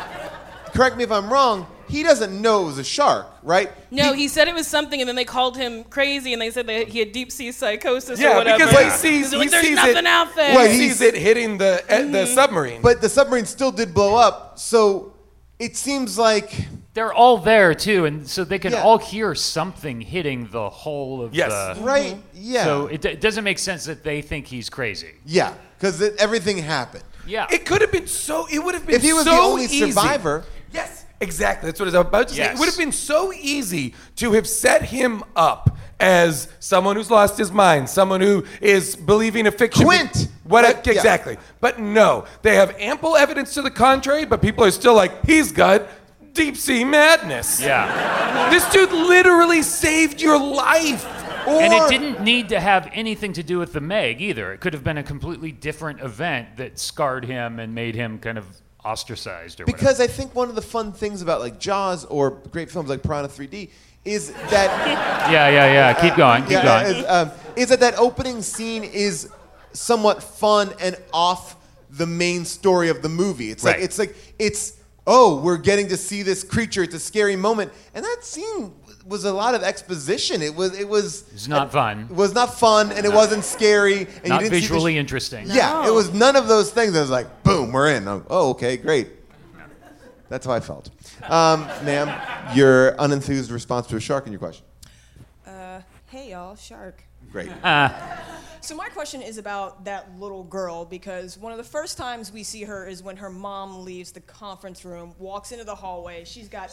correct me if I'm wrong, he doesn't know it was a shark, right?
No, he, he said it was something, and then they called him crazy, and they said that he had deep sea psychosis
yeah,
or whatever.
because he sees,
like,
he
there's
sees
nothing
it,
out there.
Well,
he sees it hitting the mm-hmm. the submarine.
But the submarine still did blow up, so it seems like
they're all there too, and so they can
yeah.
all hear something hitting the whole of
yes.
the.
Right? Yeah.
So it, it doesn't make sense that they think he's crazy.
Yeah, because everything happened.
Yeah.
It could have been so. It would have been
if he was
so
the only
easy.
survivor.
Yes. Exactly. That's what I was about to say.
Yes.
It would have been so easy to have set him up as someone who's lost his mind, someone who is believing a fiction.
Quint!
What?
But,
exactly.
Yeah.
But no, they have ample evidence to the contrary, but people are still like, he's got deep sea madness.
Yeah.
This dude literally saved your life. Or,
And it didn't need to have anything to do with the Meg either. It could have been a completely different event that scarred him and made him kind of ostracized or
because
whatever.
I think one of the fun things about like Jaws or great films like Piranha three D is that
yeah, yeah, yeah. Keep going. Keep
yeah,
going.
Is, um, is that that opening scene is somewhat fun and off the main story of the movie. It's like
Right.
it's like it's oh we're getting to see this creature. It's a scary moment, and that scene was a lot of exposition. It was it was
It's not fun.
It was not fun, and it wasn't scary. And
Not
you didn't
visually
see the sh-
interesting.
Yeah, it was none of those things. It was like, boom, we're in. Oh, oh, okay, great. That's how I felt. Um, ma'am, your unenthused response to a shark in your question.
Uh, hey y'all, shark.
Great.
Uh,
So my question is about that little girl, because one of the first times we see her is when her mom leaves the conference room, walks into the hallway. She's got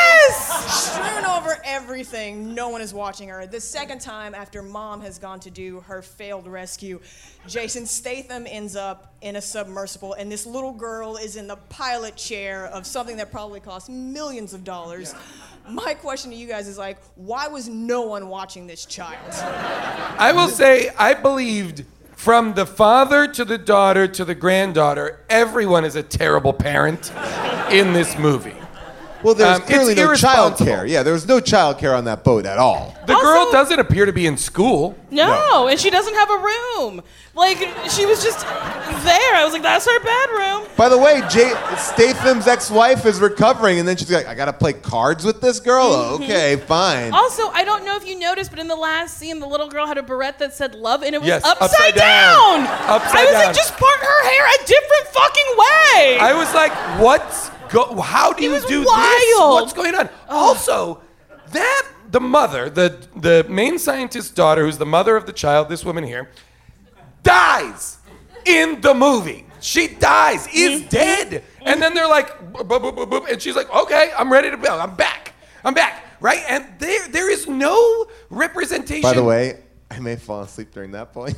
Yes!
strewn over everything. No one is watching her. The second time, after mom has gone to do her failed rescue, Jason Statham ends up in a submersible, and this little girl is in the pilot chair of something that probably cost millions of dollars. Yeah. My question to you guys is like, why was no one watching this child?
I will say, I believed from the father to the daughter to the granddaughter, everyone is a terrible parent in this movie.
Well, there's
Um,
clearly
it's
no child
irresponsible.
care. Yeah, there was no child care on that boat at all.
The
Also-
girl doesn't appear to be in school.
No,
No.
and she doesn't have a room. Like, she was just there. I was like, that's her bedroom.
By the way, Jay, Statham's ex-wife is recovering, and then she's like, I gotta play cards with this girl? Oh, okay, fine.
Also, I don't know if you noticed, but in the last scene, the little girl had a barrette that said love, and it was
Yes,
upside,
upside
down.
down. Upside
I was
down.
like, just part her hair a different fucking way.
I was like, what's go? How do
It
you
was
do this?
wild.
What's going on? Also, that the mother, the the main scientist's daughter, who's the mother of the child, this woman here, dies in the movie. She dies, is dead, and then they're like, boop, boop, boop, boop, boop, and she's like, okay, I'm ready to go. I'm back. I'm back. Right? And there there is no representation.
By the way, I may fall asleep during that point.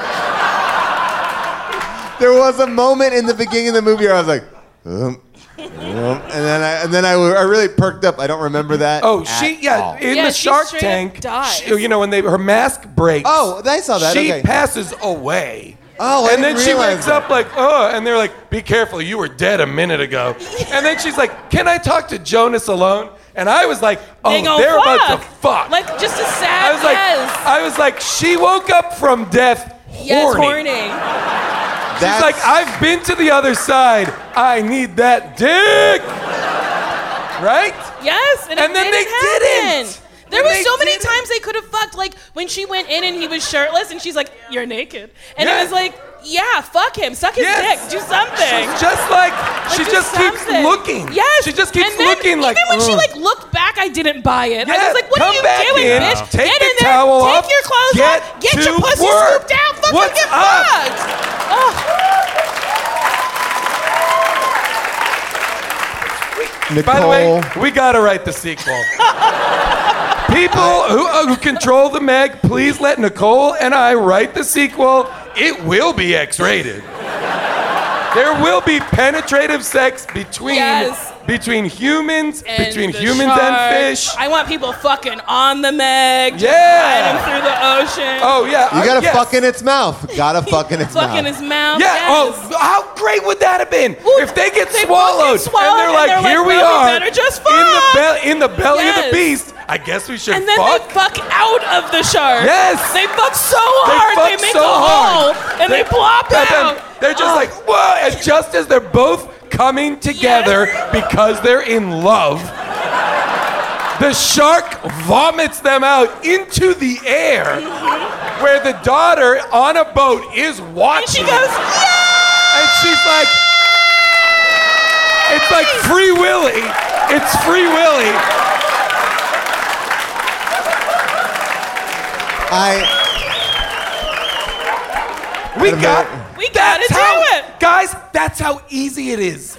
There was a moment in the beginning of the movie where I was like, um, um, and then I and then I, I really perked up. I don't remember that.
Oh,
at
she yeah,
all.
in
Yeah,
the
she
Shark
straight up
Tank,
dies.
she- you know when they her mask breaks.
Oh, I saw that.
She
Okay.
passes away.
Oh, I
and then
didn't
she
realize
wakes
that.
up like, oh, and they're like, be careful, you were dead a minute ago. And then she's like, can I talk to Jonas alone? And I was like, oh,
They go,
they're about to fuck.
Like, just a sad
I was like,
yes.
I was like, she woke up from death
yes,
horny.
horny.
She's
That's-
like, I've been to the other side. I need that dick. Right?
Yes, and,
And
it
then they
didn't happen.
didn't.
There
And
was
they
so many
didn't.
times they could have fucked. Like when she went in and he was shirtless, and she's like, "You're naked," and
Yeah.
it was like, "Yeah, fuck him, suck his
Yes.
dick, do something."
She's just like, she
do
just keeps
something.
looking.
Yes.
She just keeps
and then,
looking like,
even when she
"Ugh."
like looked back, I didn't buy it. I
Yeah,
was like, "What
come
are you
back
doing,
in,
bitch?
take
get
the
in there,
towel
take
off,
your clothes
get
off, get
to
your pussy
work.
scooped out, fucking
What's
get
up?
fucked." Oh.
Nicole.
By the way, we gotta write the sequel. People who, uh, who control the Meg, please let Nicole and I write the sequel. It will be X-rated. There will be penetrative sex between
Yes.
between humans,
And
between
the
humans
shark.
and fish.
I want people fucking on the Meg. just
Yeah.
riding through the ocean.
Oh yeah,
You
I-
gotta
yes.
fuck in its mouth. Gotta fuck in its mouth.
Fucking his mouth.
Yeah.
Yes.
Oh, how great would that have been
Ooh,
if they get
they
swallowed,
fucking swallowed
and they're
and
like,
they're like,
"Here we
"Well, we
are
better just
in the
fuck."
belly, in the belly of
Yes.
the beast." I guess we should
And then
fuck.
they fuck out of the shark.
Yes.
They fuck so
They
hard. They,
fuck
make
so
a
hard.
hole and they, plop
and then
out.
They're just
Oh.
like, whoa! And just as they're both coming together because they're in love, the shark vomits them out into the air, where the daughter on a boat is watching.
And she goes, yeah!
And she's like, it's like Free Willy. It's Free Willy.
I.
We
Wait a
got.
minute.
We gotta
that's
do
how,
it.
Guys, that's how easy it is.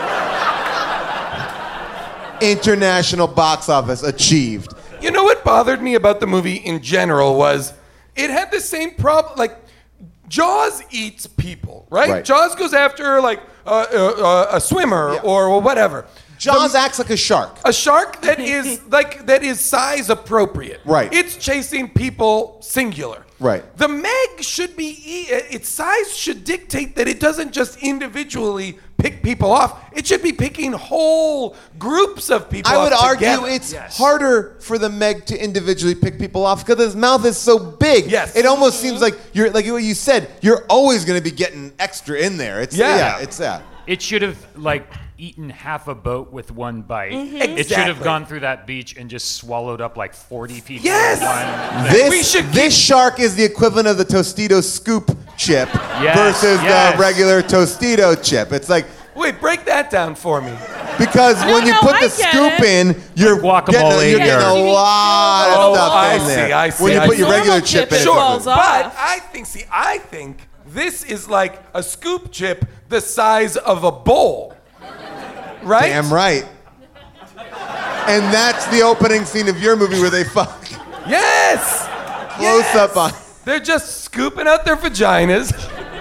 International box office achieved.
You know what bothered me about the movie in general was it had the same problem. Like, Jaws eats people, right?
Right.
Jaws goes after, like, uh, uh, uh, a swimmer
Yeah.
or whatever.
Jaws acts like a shark.
A shark that is like that is size appropriate.
Right.
It's chasing people singular.
Right.
The Meg should be e- its size should dictate that it doesn't just individually pick people off. It should be picking whole groups of people.
I would
up
argue
together.
it's harder for the Meg to individually pick people off because his mouth is so big.
Yes.
It almost seems like you're like what you said. You're always going to be getting extra in there. It's
Yeah.
yeah. It's that.
It should have like eaten half a boat with one bite.
Mm-hmm.
It should
Exactly.
have gone through that beach and just swallowed up like forty people.
Yes!
in one.
This
We should
this shark is the equivalent of the Tostito scoop chip
Yes,
versus
yes.
the regular Tostito chip. It's like
Wait, break that down for me.
because
No,
when you
no,
put
I
the
get
scoop
it.
in, you're
Like
getting,
guacamole
you're getting
or-
a lot
Oh,
of stuff
I
in
see,
there.
I see,
when you
I
put
see.
your regular
Normal
chip
chip
in,
is
it's
Sure,
falls
different.
off.
but I think, see, I think this is like a scoop chip the size of a bowl. Right?
Damn right. And that's the opening scene of your movie where they fuck.
Yes!
Close
Yes!
up on.
They're just scooping out their vaginas.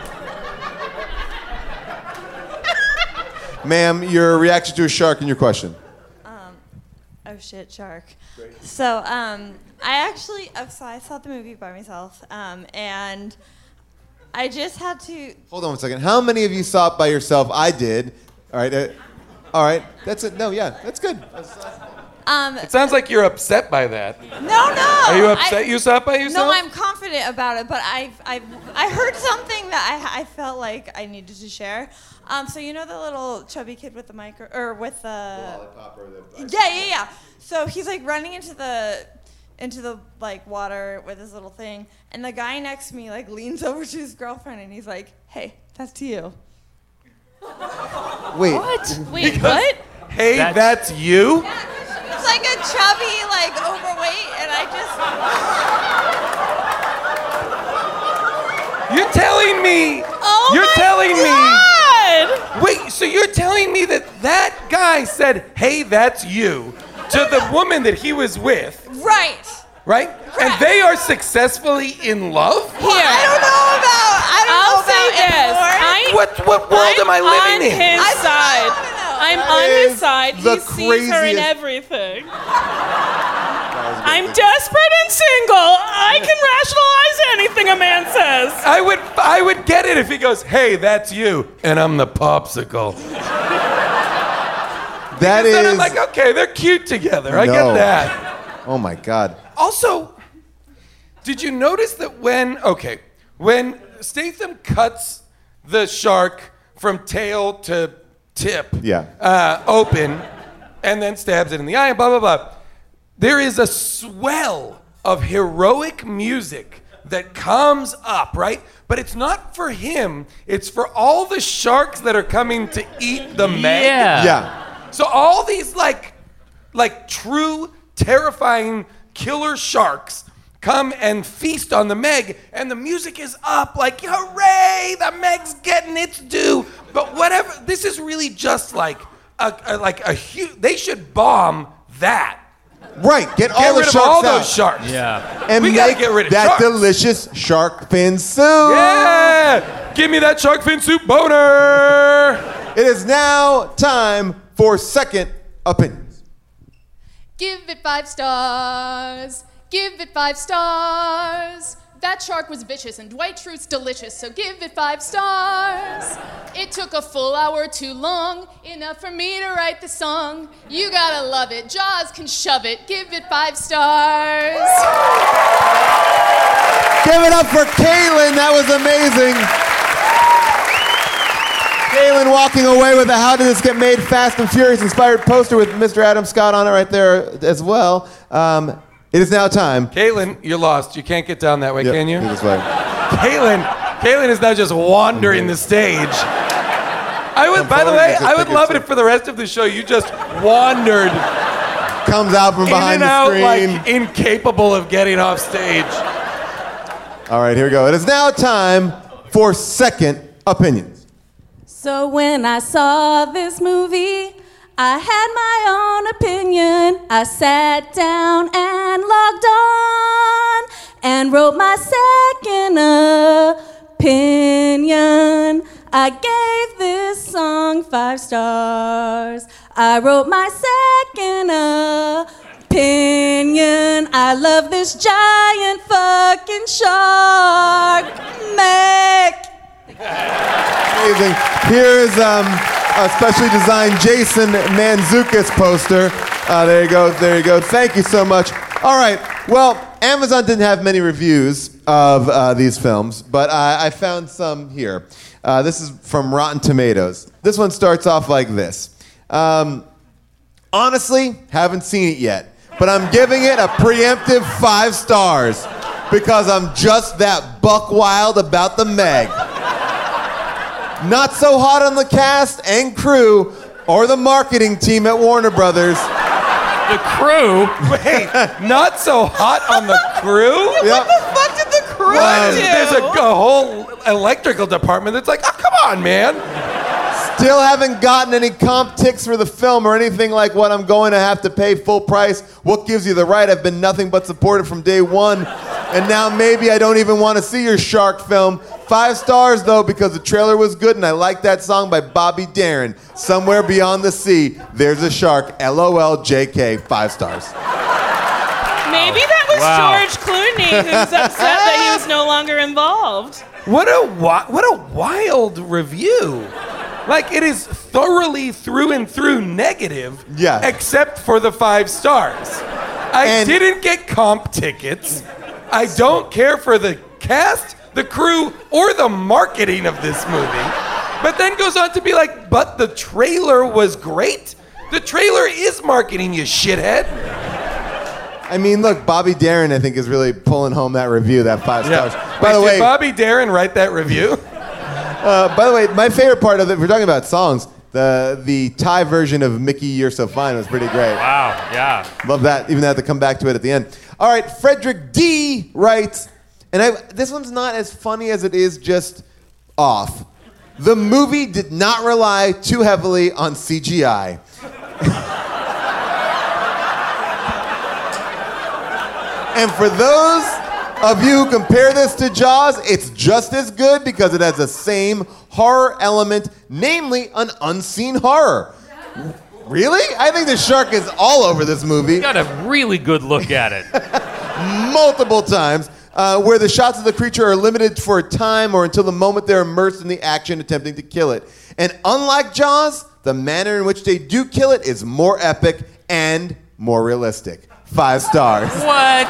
Ma'am, your reaction to a shark and your question.
Oh shit, shark. So um, I actually, oh, so I saw the movie by myself, um, and I just had to.
Hold on one second. How many of you saw it by yourself? I did. All right. Uh, all right. That's it. No, yeah, that's good.
Um,
It sounds like you're upset by that.
no, no.
Are you upset
I-
you saw it by yourself?
No, I'm confident about it, but I've, I've I heard something that I, I felt like I needed to share. Um, so you know the little chubby kid with the micro or with the yeah, yeah, yeah. So he's like running into the into the like water with his little thing, and the guy next to me like leans over to his girlfriend and he's like, "Hey, that's to you."
Wait.
What? Wait, what?
Hey,
That's-
that's, you?
It's like a chubby, like overweight, and I just
You're telling me.
Oh
You're
my
telling
God!
me. Wait, so you're telling me that that guy said, "Hey, that's you," to the woman that he was with,
right.
right? And they are successfully in love?
Well, I don't know about. I don't
I'll
know
say
about
this.
anymore.
I,
What what world
I'm
am I living
on
in?
his
I
side.
don't know.
I'm
That
on
is
his side.
the
He sees her in
craziest-
everything. I'm desperate and single. I can rationalize anything a man says.
I would I would get it if he goes, "Hey, that's you," and I'm the popsicle.
That
Then
is.
I'm like, okay, they're cute together. I
No.
get that.
Oh my God.
Also, did you notice that when okay, when Statham cuts the shark from tail to tip,
Yeah.
uh, open, and then stabs it in the eye, and blah blah blah, there is a swell of heroic music that comes up, right? But it's not for him. It's for all the sharks that are coming to eat the Meg.
Yeah.
Yeah.
So all these like, like true terrifying killer sharks come and feast on the Meg, and the music is up like, hooray, the Meg's getting its due. But whatever, this is really just like a, a like a huge. They should bomb that.
Right. Get,
Get
all the
rid of
sharks
all
out.
those sharks.
Yeah.
And
We gotta
make
get rid of
that
sharks.
delicious shark fin soup.
Yeah, give me that shark fin soup boner.
It is now time for second opinions.
Give it five stars. Give it five stars. That shark was vicious and Dwight Schrute's delicious, so give it five stars. It took a full hour too long, enough for me to write the song. You gotta love it, Jaws can shove it, give it five stars.
Give it up for Kaylin, that was amazing. Kaylin walking away with a How Did This Get Made Fast and Furious inspired poster with Mister Adam Scott on it right there as well. Um, It is now time.
Caitlin, you're lost. You can't get down that way,
Yep,
can you?
this way.
Caitlin, Caitlin is now just wandering the stage. I would, by the way, I would love it if for the rest of the show you just wandered.
Comes out from behind
in and
the
out,
screen.
like incapable of getting off stage.
All right, here we go. It is now time for second opinions.
So when I saw this movie, I had my own opinion. I sat down and logged on and wrote my second opinion. I gave this song five stars. I wrote my second opinion. I love this giant fucking shark. Meg.
Amazing. Here is um, a specially designed Jason Mantzoukas poster. Uh, there you go. There you go. Thank you so much. All right. Well, Amazon didn't have many reviews of uh, these films, but I, I found some here. Uh, this is from Rotten Tomatoes. This one starts off like this. Um, honestly, haven't seen it yet, but I'm giving it a preemptive five stars because I'm just that buck wild about the Meg. Not so hot on the cast and crew or the marketing team at Warner Brothers.
The crew? Wait, not so hot on the crew?
Yep.
What the fuck did the crew
What?
do?
There's a, a whole electrical department that's like, oh, come on, man.
Still haven't gotten any comp ticks for the film or anything like what I'm going to have to pay full price. What gives you the right? I've been nothing but supportive from day one. And now maybe I don't even want to see your shark film. Five stars, though, because the trailer was good, and I like that song by Bobby Darin. Somewhere Beyond the Sea, there's a shark. L O L J K, five stars.
Maybe that was
Wow.
George Clooney who's upset that he was no longer involved.
What a wi- what a wild review. Like, it is thoroughly through and through negative,
Yeah.
except for the five stars. I
And-
didn't get comp tickets. I don't care for the cast, the crew, or the marketing of this movie. But then goes on to be like, but the trailer was great? The trailer is marketing, you shithead.
I mean, look, Bobby Darin, I think, is really pulling home that review, that five stars. By
Wait,
the
did
way,
Bobby Darin write that review?
Uh, by the way, my favorite part of it, if we're talking about songs, the the Thai version of Mickey, You're So Fine was pretty great.
Wow, yeah.
Love that, even though I had to come back to it at the end. All right, Frederick D. writes, and I, this one's not as funny as it is just off. The movie did not rely too heavily on C G I. And for those of you who compare this to Jaws, it's just as good because it has the same horror element, namely an unseen horror. Really? I think the shark is all over this movie.
Got a really good look at it.
Multiple times, uh, where the shots of the creature are limited for a time or until the moment they're immersed in the action attempting to kill it. And unlike Jaws, the manner in which they do kill it is more epic and more realistic. Five stars.
What?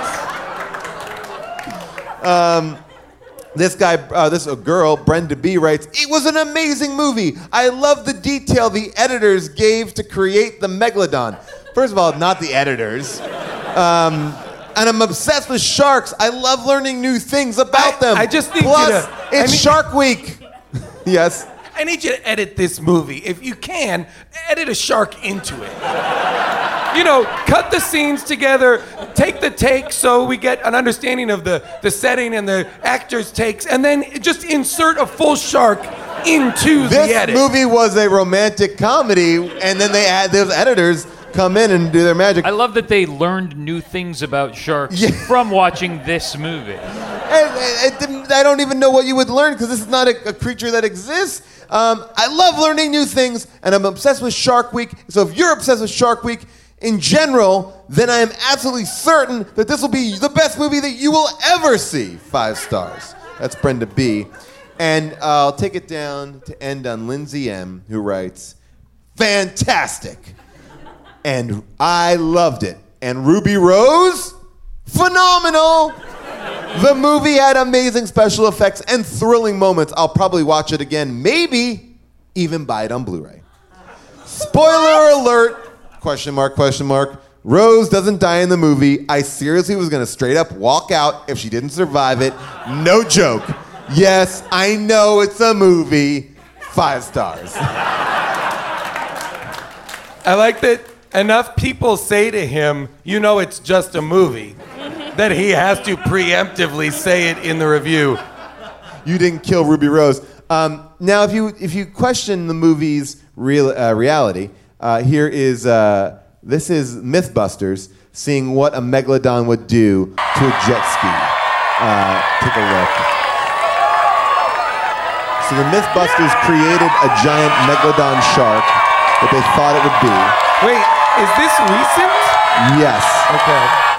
Um, this guy, uh, this uh, girl, Brenda B. writes, it was an amazing movie. I love the detail the editors gave to create the megalodon. First of all, not the editors. Um, and I'm obsessed with sharks. I love learning new things about them.
I just need you
Plus,
to-
it's
I need-
Shark Week. Yes.
I need you to edit this movie. If you can, edit a shark into it. You know, cut the scenes together, take the takes so we get an understanding of the, the setting and the actors' takes, and then just insert a full shark into
This
the edit.
movie was a romantic comedy, and then they had those editors come in and do their magic.
I love that they learned new things about sharks from watching this movie.
And, and, and I don't even know what you would learn because this is not a, a creature that exists. Um, I love learning new things, and I'm obsessed with Shark Week. So if you're obsessed with Shark Week in general, then I am absolutely certain that this will be the best movie that you will ever see. Five stars. That's Brenda B. And uh, I'll take it down to end on Lindsay M., who writes, fantastic. And I loved it. And Ruby Rose, phenomenal. The movie had amazing special effects and thrilling moments. I'll probably watch it again, maybe even buy it on Blu-ray. Spoiler alert, question mark, question mark. Rose doesn't die in the movie. I seriously was gonna straight up walk out if she didn't survive it. No joke. Yes, I know it's a movie. Five stars.
I like that enough people say to him, you know it's just a movie, that he has to preemptively say it in the review.
You didn't kill Ruby Rose. Um, now, if you if you question the movie's real uh, reality, uh, here is uh, this is MythBusters seeing what a megalodon would do to a jet ski. Uh, take a look. So the MythBusters created a giant megalodon shark that they thought it would be.
Wait, is this recent?
Yes.
Okay.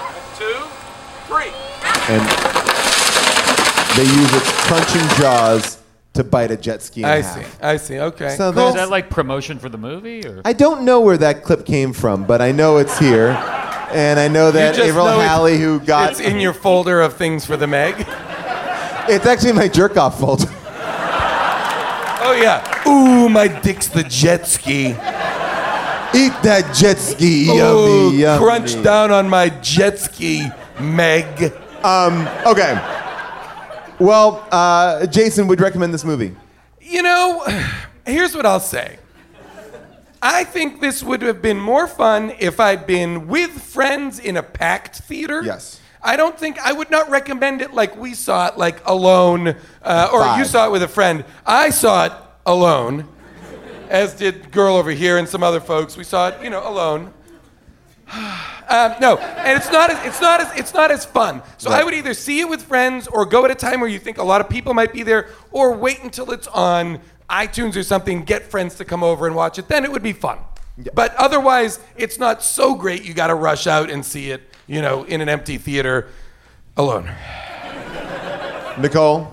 And they use its crunching jaws to bite a jet ski in
I
half.
see, I see, okay.
So
Is
that's-
that like promotion for the movie? Or?
I don't know where that clip came from, but I know it's here. And I know that
You just
Avril
know it-
Halley, who got...
It's in your folder of things for the Meg?
It's actually my jerk-off folder.
Oh, yeah. Ooh, my dick's the jet ski.
Eat that jet ski,
Ooh,
yummy, yummy.
crunch down on my jet ski, Meg.
Um, okay. Well, uh, Jason would recommend this movie.
You know, here's what I'll say. I think this would have been more fun if I'd been with friends in a packed theater.
Yes.
I don't think, I would not recommend it like we saw it, like alone, uh, or
Five.
you saw it with a friend. I saw it alone, as did girl over here and some other folks. We saw it, you know, alone. Um, no, and it's not as it's not as it's not as fun. So
Right.
I would either see it with friends, or go at a time where you think a lot of people might be there, or wait until it's on iTunes or something. Get friends to come over and watch it. Then it would be fun. But otherwise, it's not so great. You got to rush out and see it, you know, in an empty theater, alone.
Nicole?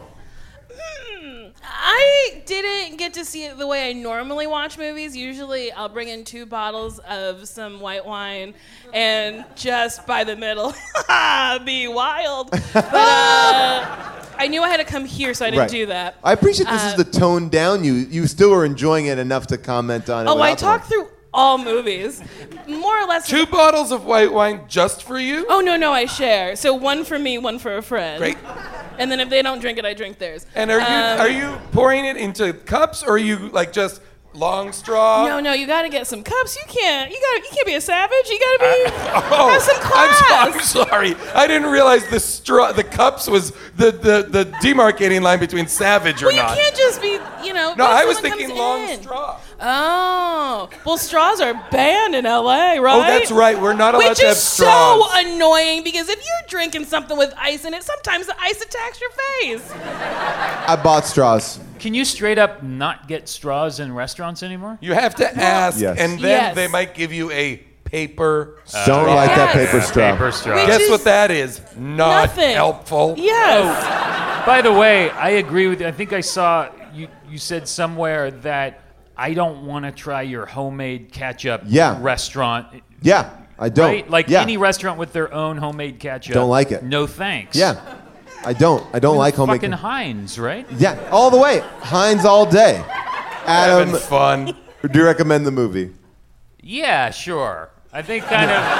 I didn't get to see it the way I normally watch movies. Usually I'll bring in two bottles of some white wine and just by the middle, be wild. But uh, I knew I had to come here, so I didn't
Right.
do that.
I appreciate this
Uh,
is the toned down you. You still are enjoying it enough to comment on it.
Oh, I
without the-
talked through all movies. More or less.
Two bottles of white wine just for you?
Oh, no, no, I share. So one for me, one for a friend.
Great.
And then if they don't drink it, I drink theirs.
And are you
Um,
are you pouring it into cups, or are you like just long straw?
No, no, you got to get some cups. You can't. You got. You can't be a savage. You got to be.
Oh,
have some class.
I'm, so, I'm sorry. I didn't realize the straw, the cups was the, the, the demarcating line between savage or
Well, you
not.
can't just be. You know.
No,
when
I was
someone
thinking
comes
long
in.
straw.
Oh, well, straws are banned in L A, right?
Oh, that's right. We're not allowed
Which
to have
is
straws.
so annoying because if you're drinking something with ice in it, sometimes the ice attacks your face.
I bought straws.
Can you straight up not get straws in restaurants anymore?
You have to ask,
Yes.
and then
Yes.
they might give you a paper straw.
Don't like that
Yes.
paper straw.
Paper straw.
Which
Guess
is
what that is? Not
nothing.
helpful.
Yes.
By the way, I agree with you. I think I saw you, you said somewhere that I don't want to try your homemade ketchup
Yeah.
restaurant.
Yeah, I don't.
Right? Like
yeah.
any restaurant with their own homemade ketchup.
Don't like it.
No thanks.
Yeah, I don't. I don't like homemade.
Fucking Heinz, right?
Yeah, all the way. Heinz all day. Adam,
Having fun.
do you recommend the movie?
Yeah, sure. I think kind of.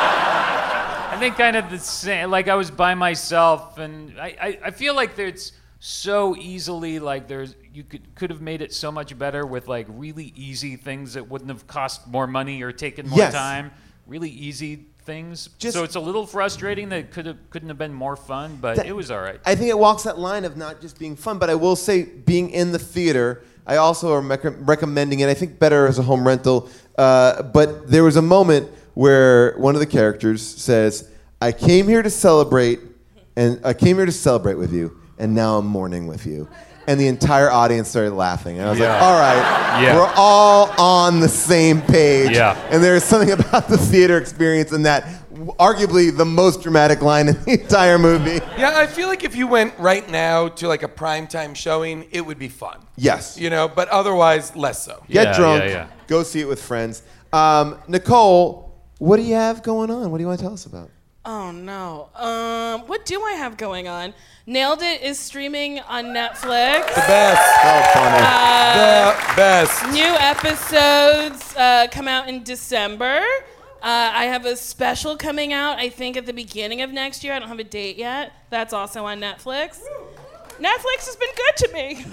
I think kind of the same. Like I was by myself, and I, I, I feel like there's so easily like there's you could could have made it so much better with like really easy things that wouldn't have cost more money or taken more
Yes.
time. Really easy things.
Just-
so it's a little frustrating that it could have couldn't have been more fun, but
That-
it was all right.
I think it walks that line of not just being fun, but I will say being in the theater, I also am rec- recommending it. I think better as a home rental. Uh, but there was a moment where one of the characters says, I came here to celebrate, and I came here to celebrate with you, and now I'm mourning with you. and the entire audience started laughing. And I was
Yeah.
like, all right,
Yeah.
we're all on the same page.
Yeah.
And there's something about the theater experience in that arguably the most dramatic line in the entire movie.
Yeah, I feel like if you went right now to like a primetime showing, it would be fun.
Yes.
You know, but otherwise, less so.
Get
Yeah,
drunk,
yeah, yeah.
go see it with friends. Um, Nicole, what do you have going on? What do you want to tell us about?
Oh no. Um, what do I have going on? Nailed It is streaming on Netflix.
The best.
Oh, funny.
Uh,
the best.
New episodes uh, come out in December. Uh, I have a special coming out, I think, at the beginning of next year. I don't have a date yet. That's also on Netflix. Netflix has been good to me.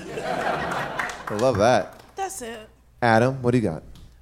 I love that.
That's it.
Adam, what do you got?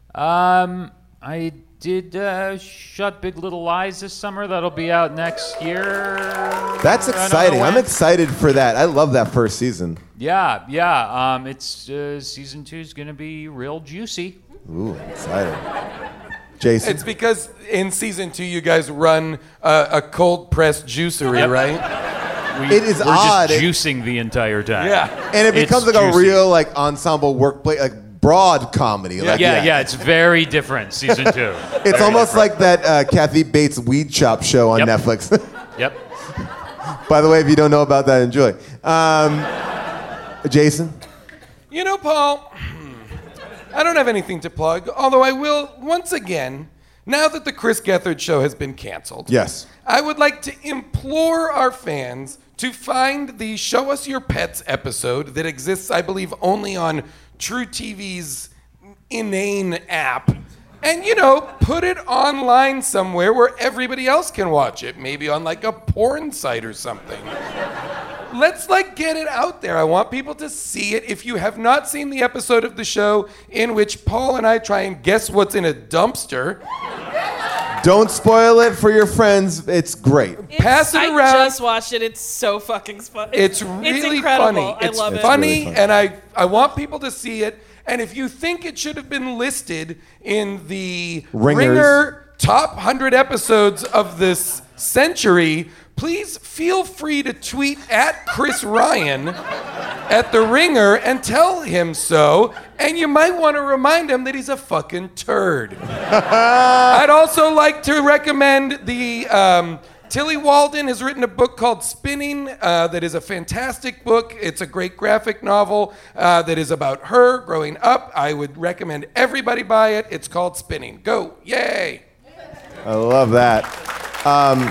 Um, I did uh, shot Big Little Lies this summer. That'll be out next year.
That's
I don't know
exciting. I'm
when.
excited for that. I love that first season.
Yeah, yeah. Um, it's uh, season two is gonna be real juicy.
Ooh, excited. Jason?
It's because in season two, you guys run uh, a cold pressed juicery,
Yep.
right?
We,
It is
we're
odd.
just juicing the entire time.
Yeah.
And it becomes
It's
like a
juicy.
real like ensemble workplace, like broad comedy.
Yeah,
Like,
yeah, yeah. It's very different. Season two.
It's
Very
almost
different.
like that uh, Kathy Bates Weed Shop show on
Yep.
Netflix.
Yep.
By the way, if you don't know about that, enjoy. Um, Jason?
You know, Paul, I don't have anything to plug, although I will, once again, now that the Chris Gethard show has been canceled,
Yes.
I would like to implore our fans to find the Show Us Your Pets episode that exists, I believe, only on True T V's inane app. And, you know, put it online somewhere where everybody else can watch it. Maybe on like a porn site or something. Let's like get it out there. I want people to see it. If you have not seen the episode of the show in which Paul and I try and guess what's in a dumpster,
Don't spoil it for your friends. It's great.
pass it
I
around.
just watched it. It's so fucking fun.
It's really
it's incredible.
funny.
I
It's
love it.
funny,
really funny.
and I, I want people to see it. And if you think it should have been listed in the
Ringers.
Ringer top one hundred episodes of this century, please feel free to tweet at Chris Ryan at the Ringer and tell him so. And you might want to remind him that he's a fucking turd. I'd also like to recommend the um, Tilly Walden has written a book called Spinning uh, that is a fantastic book. It's a great graphic novel uh, that is about her growing up. I would recommend everybody buy it. It's called Spinning. Go. Yay.
I love that. Um,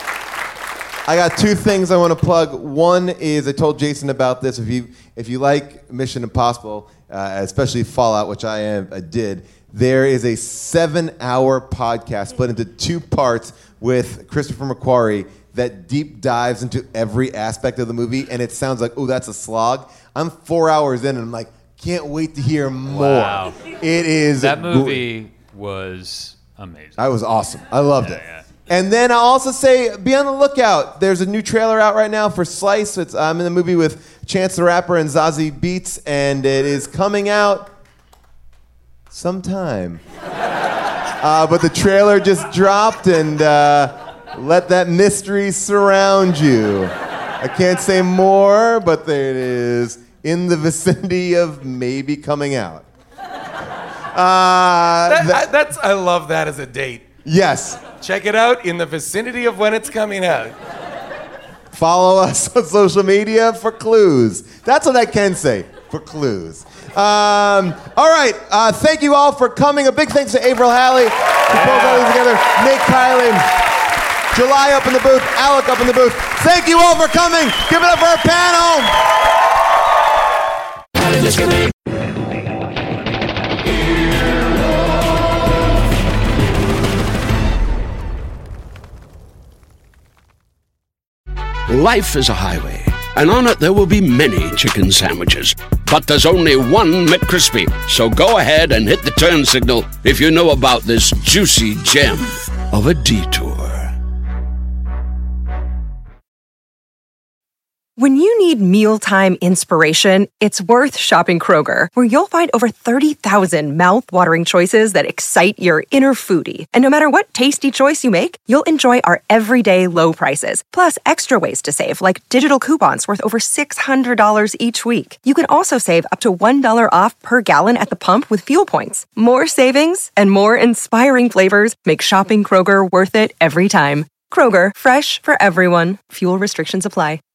I got two things I want to plug. One is I told Jason about this. If you if you like Mission Impossible, uh, especially Fallout, which I am, I did, there is a seven-hour podcast split into two parts with Christopher McQuarrie that deep dives into every aspect of the movie, and it sounds like, oh, that's a slog. I'm four hours in, and I'm like, can't wait to hear more.
Wow.
It is
That
gr-
movie was amazing.
That was awesome. I loved
Yeah,
it.
yeah.
And then I'll also say, be on the lookout. There's a new trailer out right now for Slice. It's, I'm in the movie with Chance the Rapper and Zazie Beetz, and it is coming out sometime. uh, but the trailer just dropped, and uh, let that mystery surround you. I can't say more, but there it is in the vicinity of maybe coming out. Uh,
That,
th-
I, that's I love that as a date.
yes.
Check it out in the vicinity of when it's coming out.
Follow us on social media for clues. That's what I can say, for clues. Um, all right, uh, thank you all for coming. A big thanks to April Halley, who pulled all these together. Nick Kylie, July up in the booth, Alec up in the booth. Thank you all for coming. Give it up for our panel.
Life is a highway, and on it there will be many chicken sandwiches. But there's only one McCrispy. So go ahead and hit the turn signal if you know about this juicy gem of a detour.
When you need mealtime inspiration, it's worth shopping Kroger, where you'll find over thirty thousand mouth-watering choices that excite your inner foodie. And no matter what tasty choice you make, you'll enjoy our everyday low prices, plus extra ways to save, like digital coupons worth over six hundred dollars each week. You can also save up to one dollar off per gallon at the pump with fuel points. More savings and more inspiring flavors make shopping Kroger worth it every time. Kroger, fresh for everyone. Fuel restrictions apply.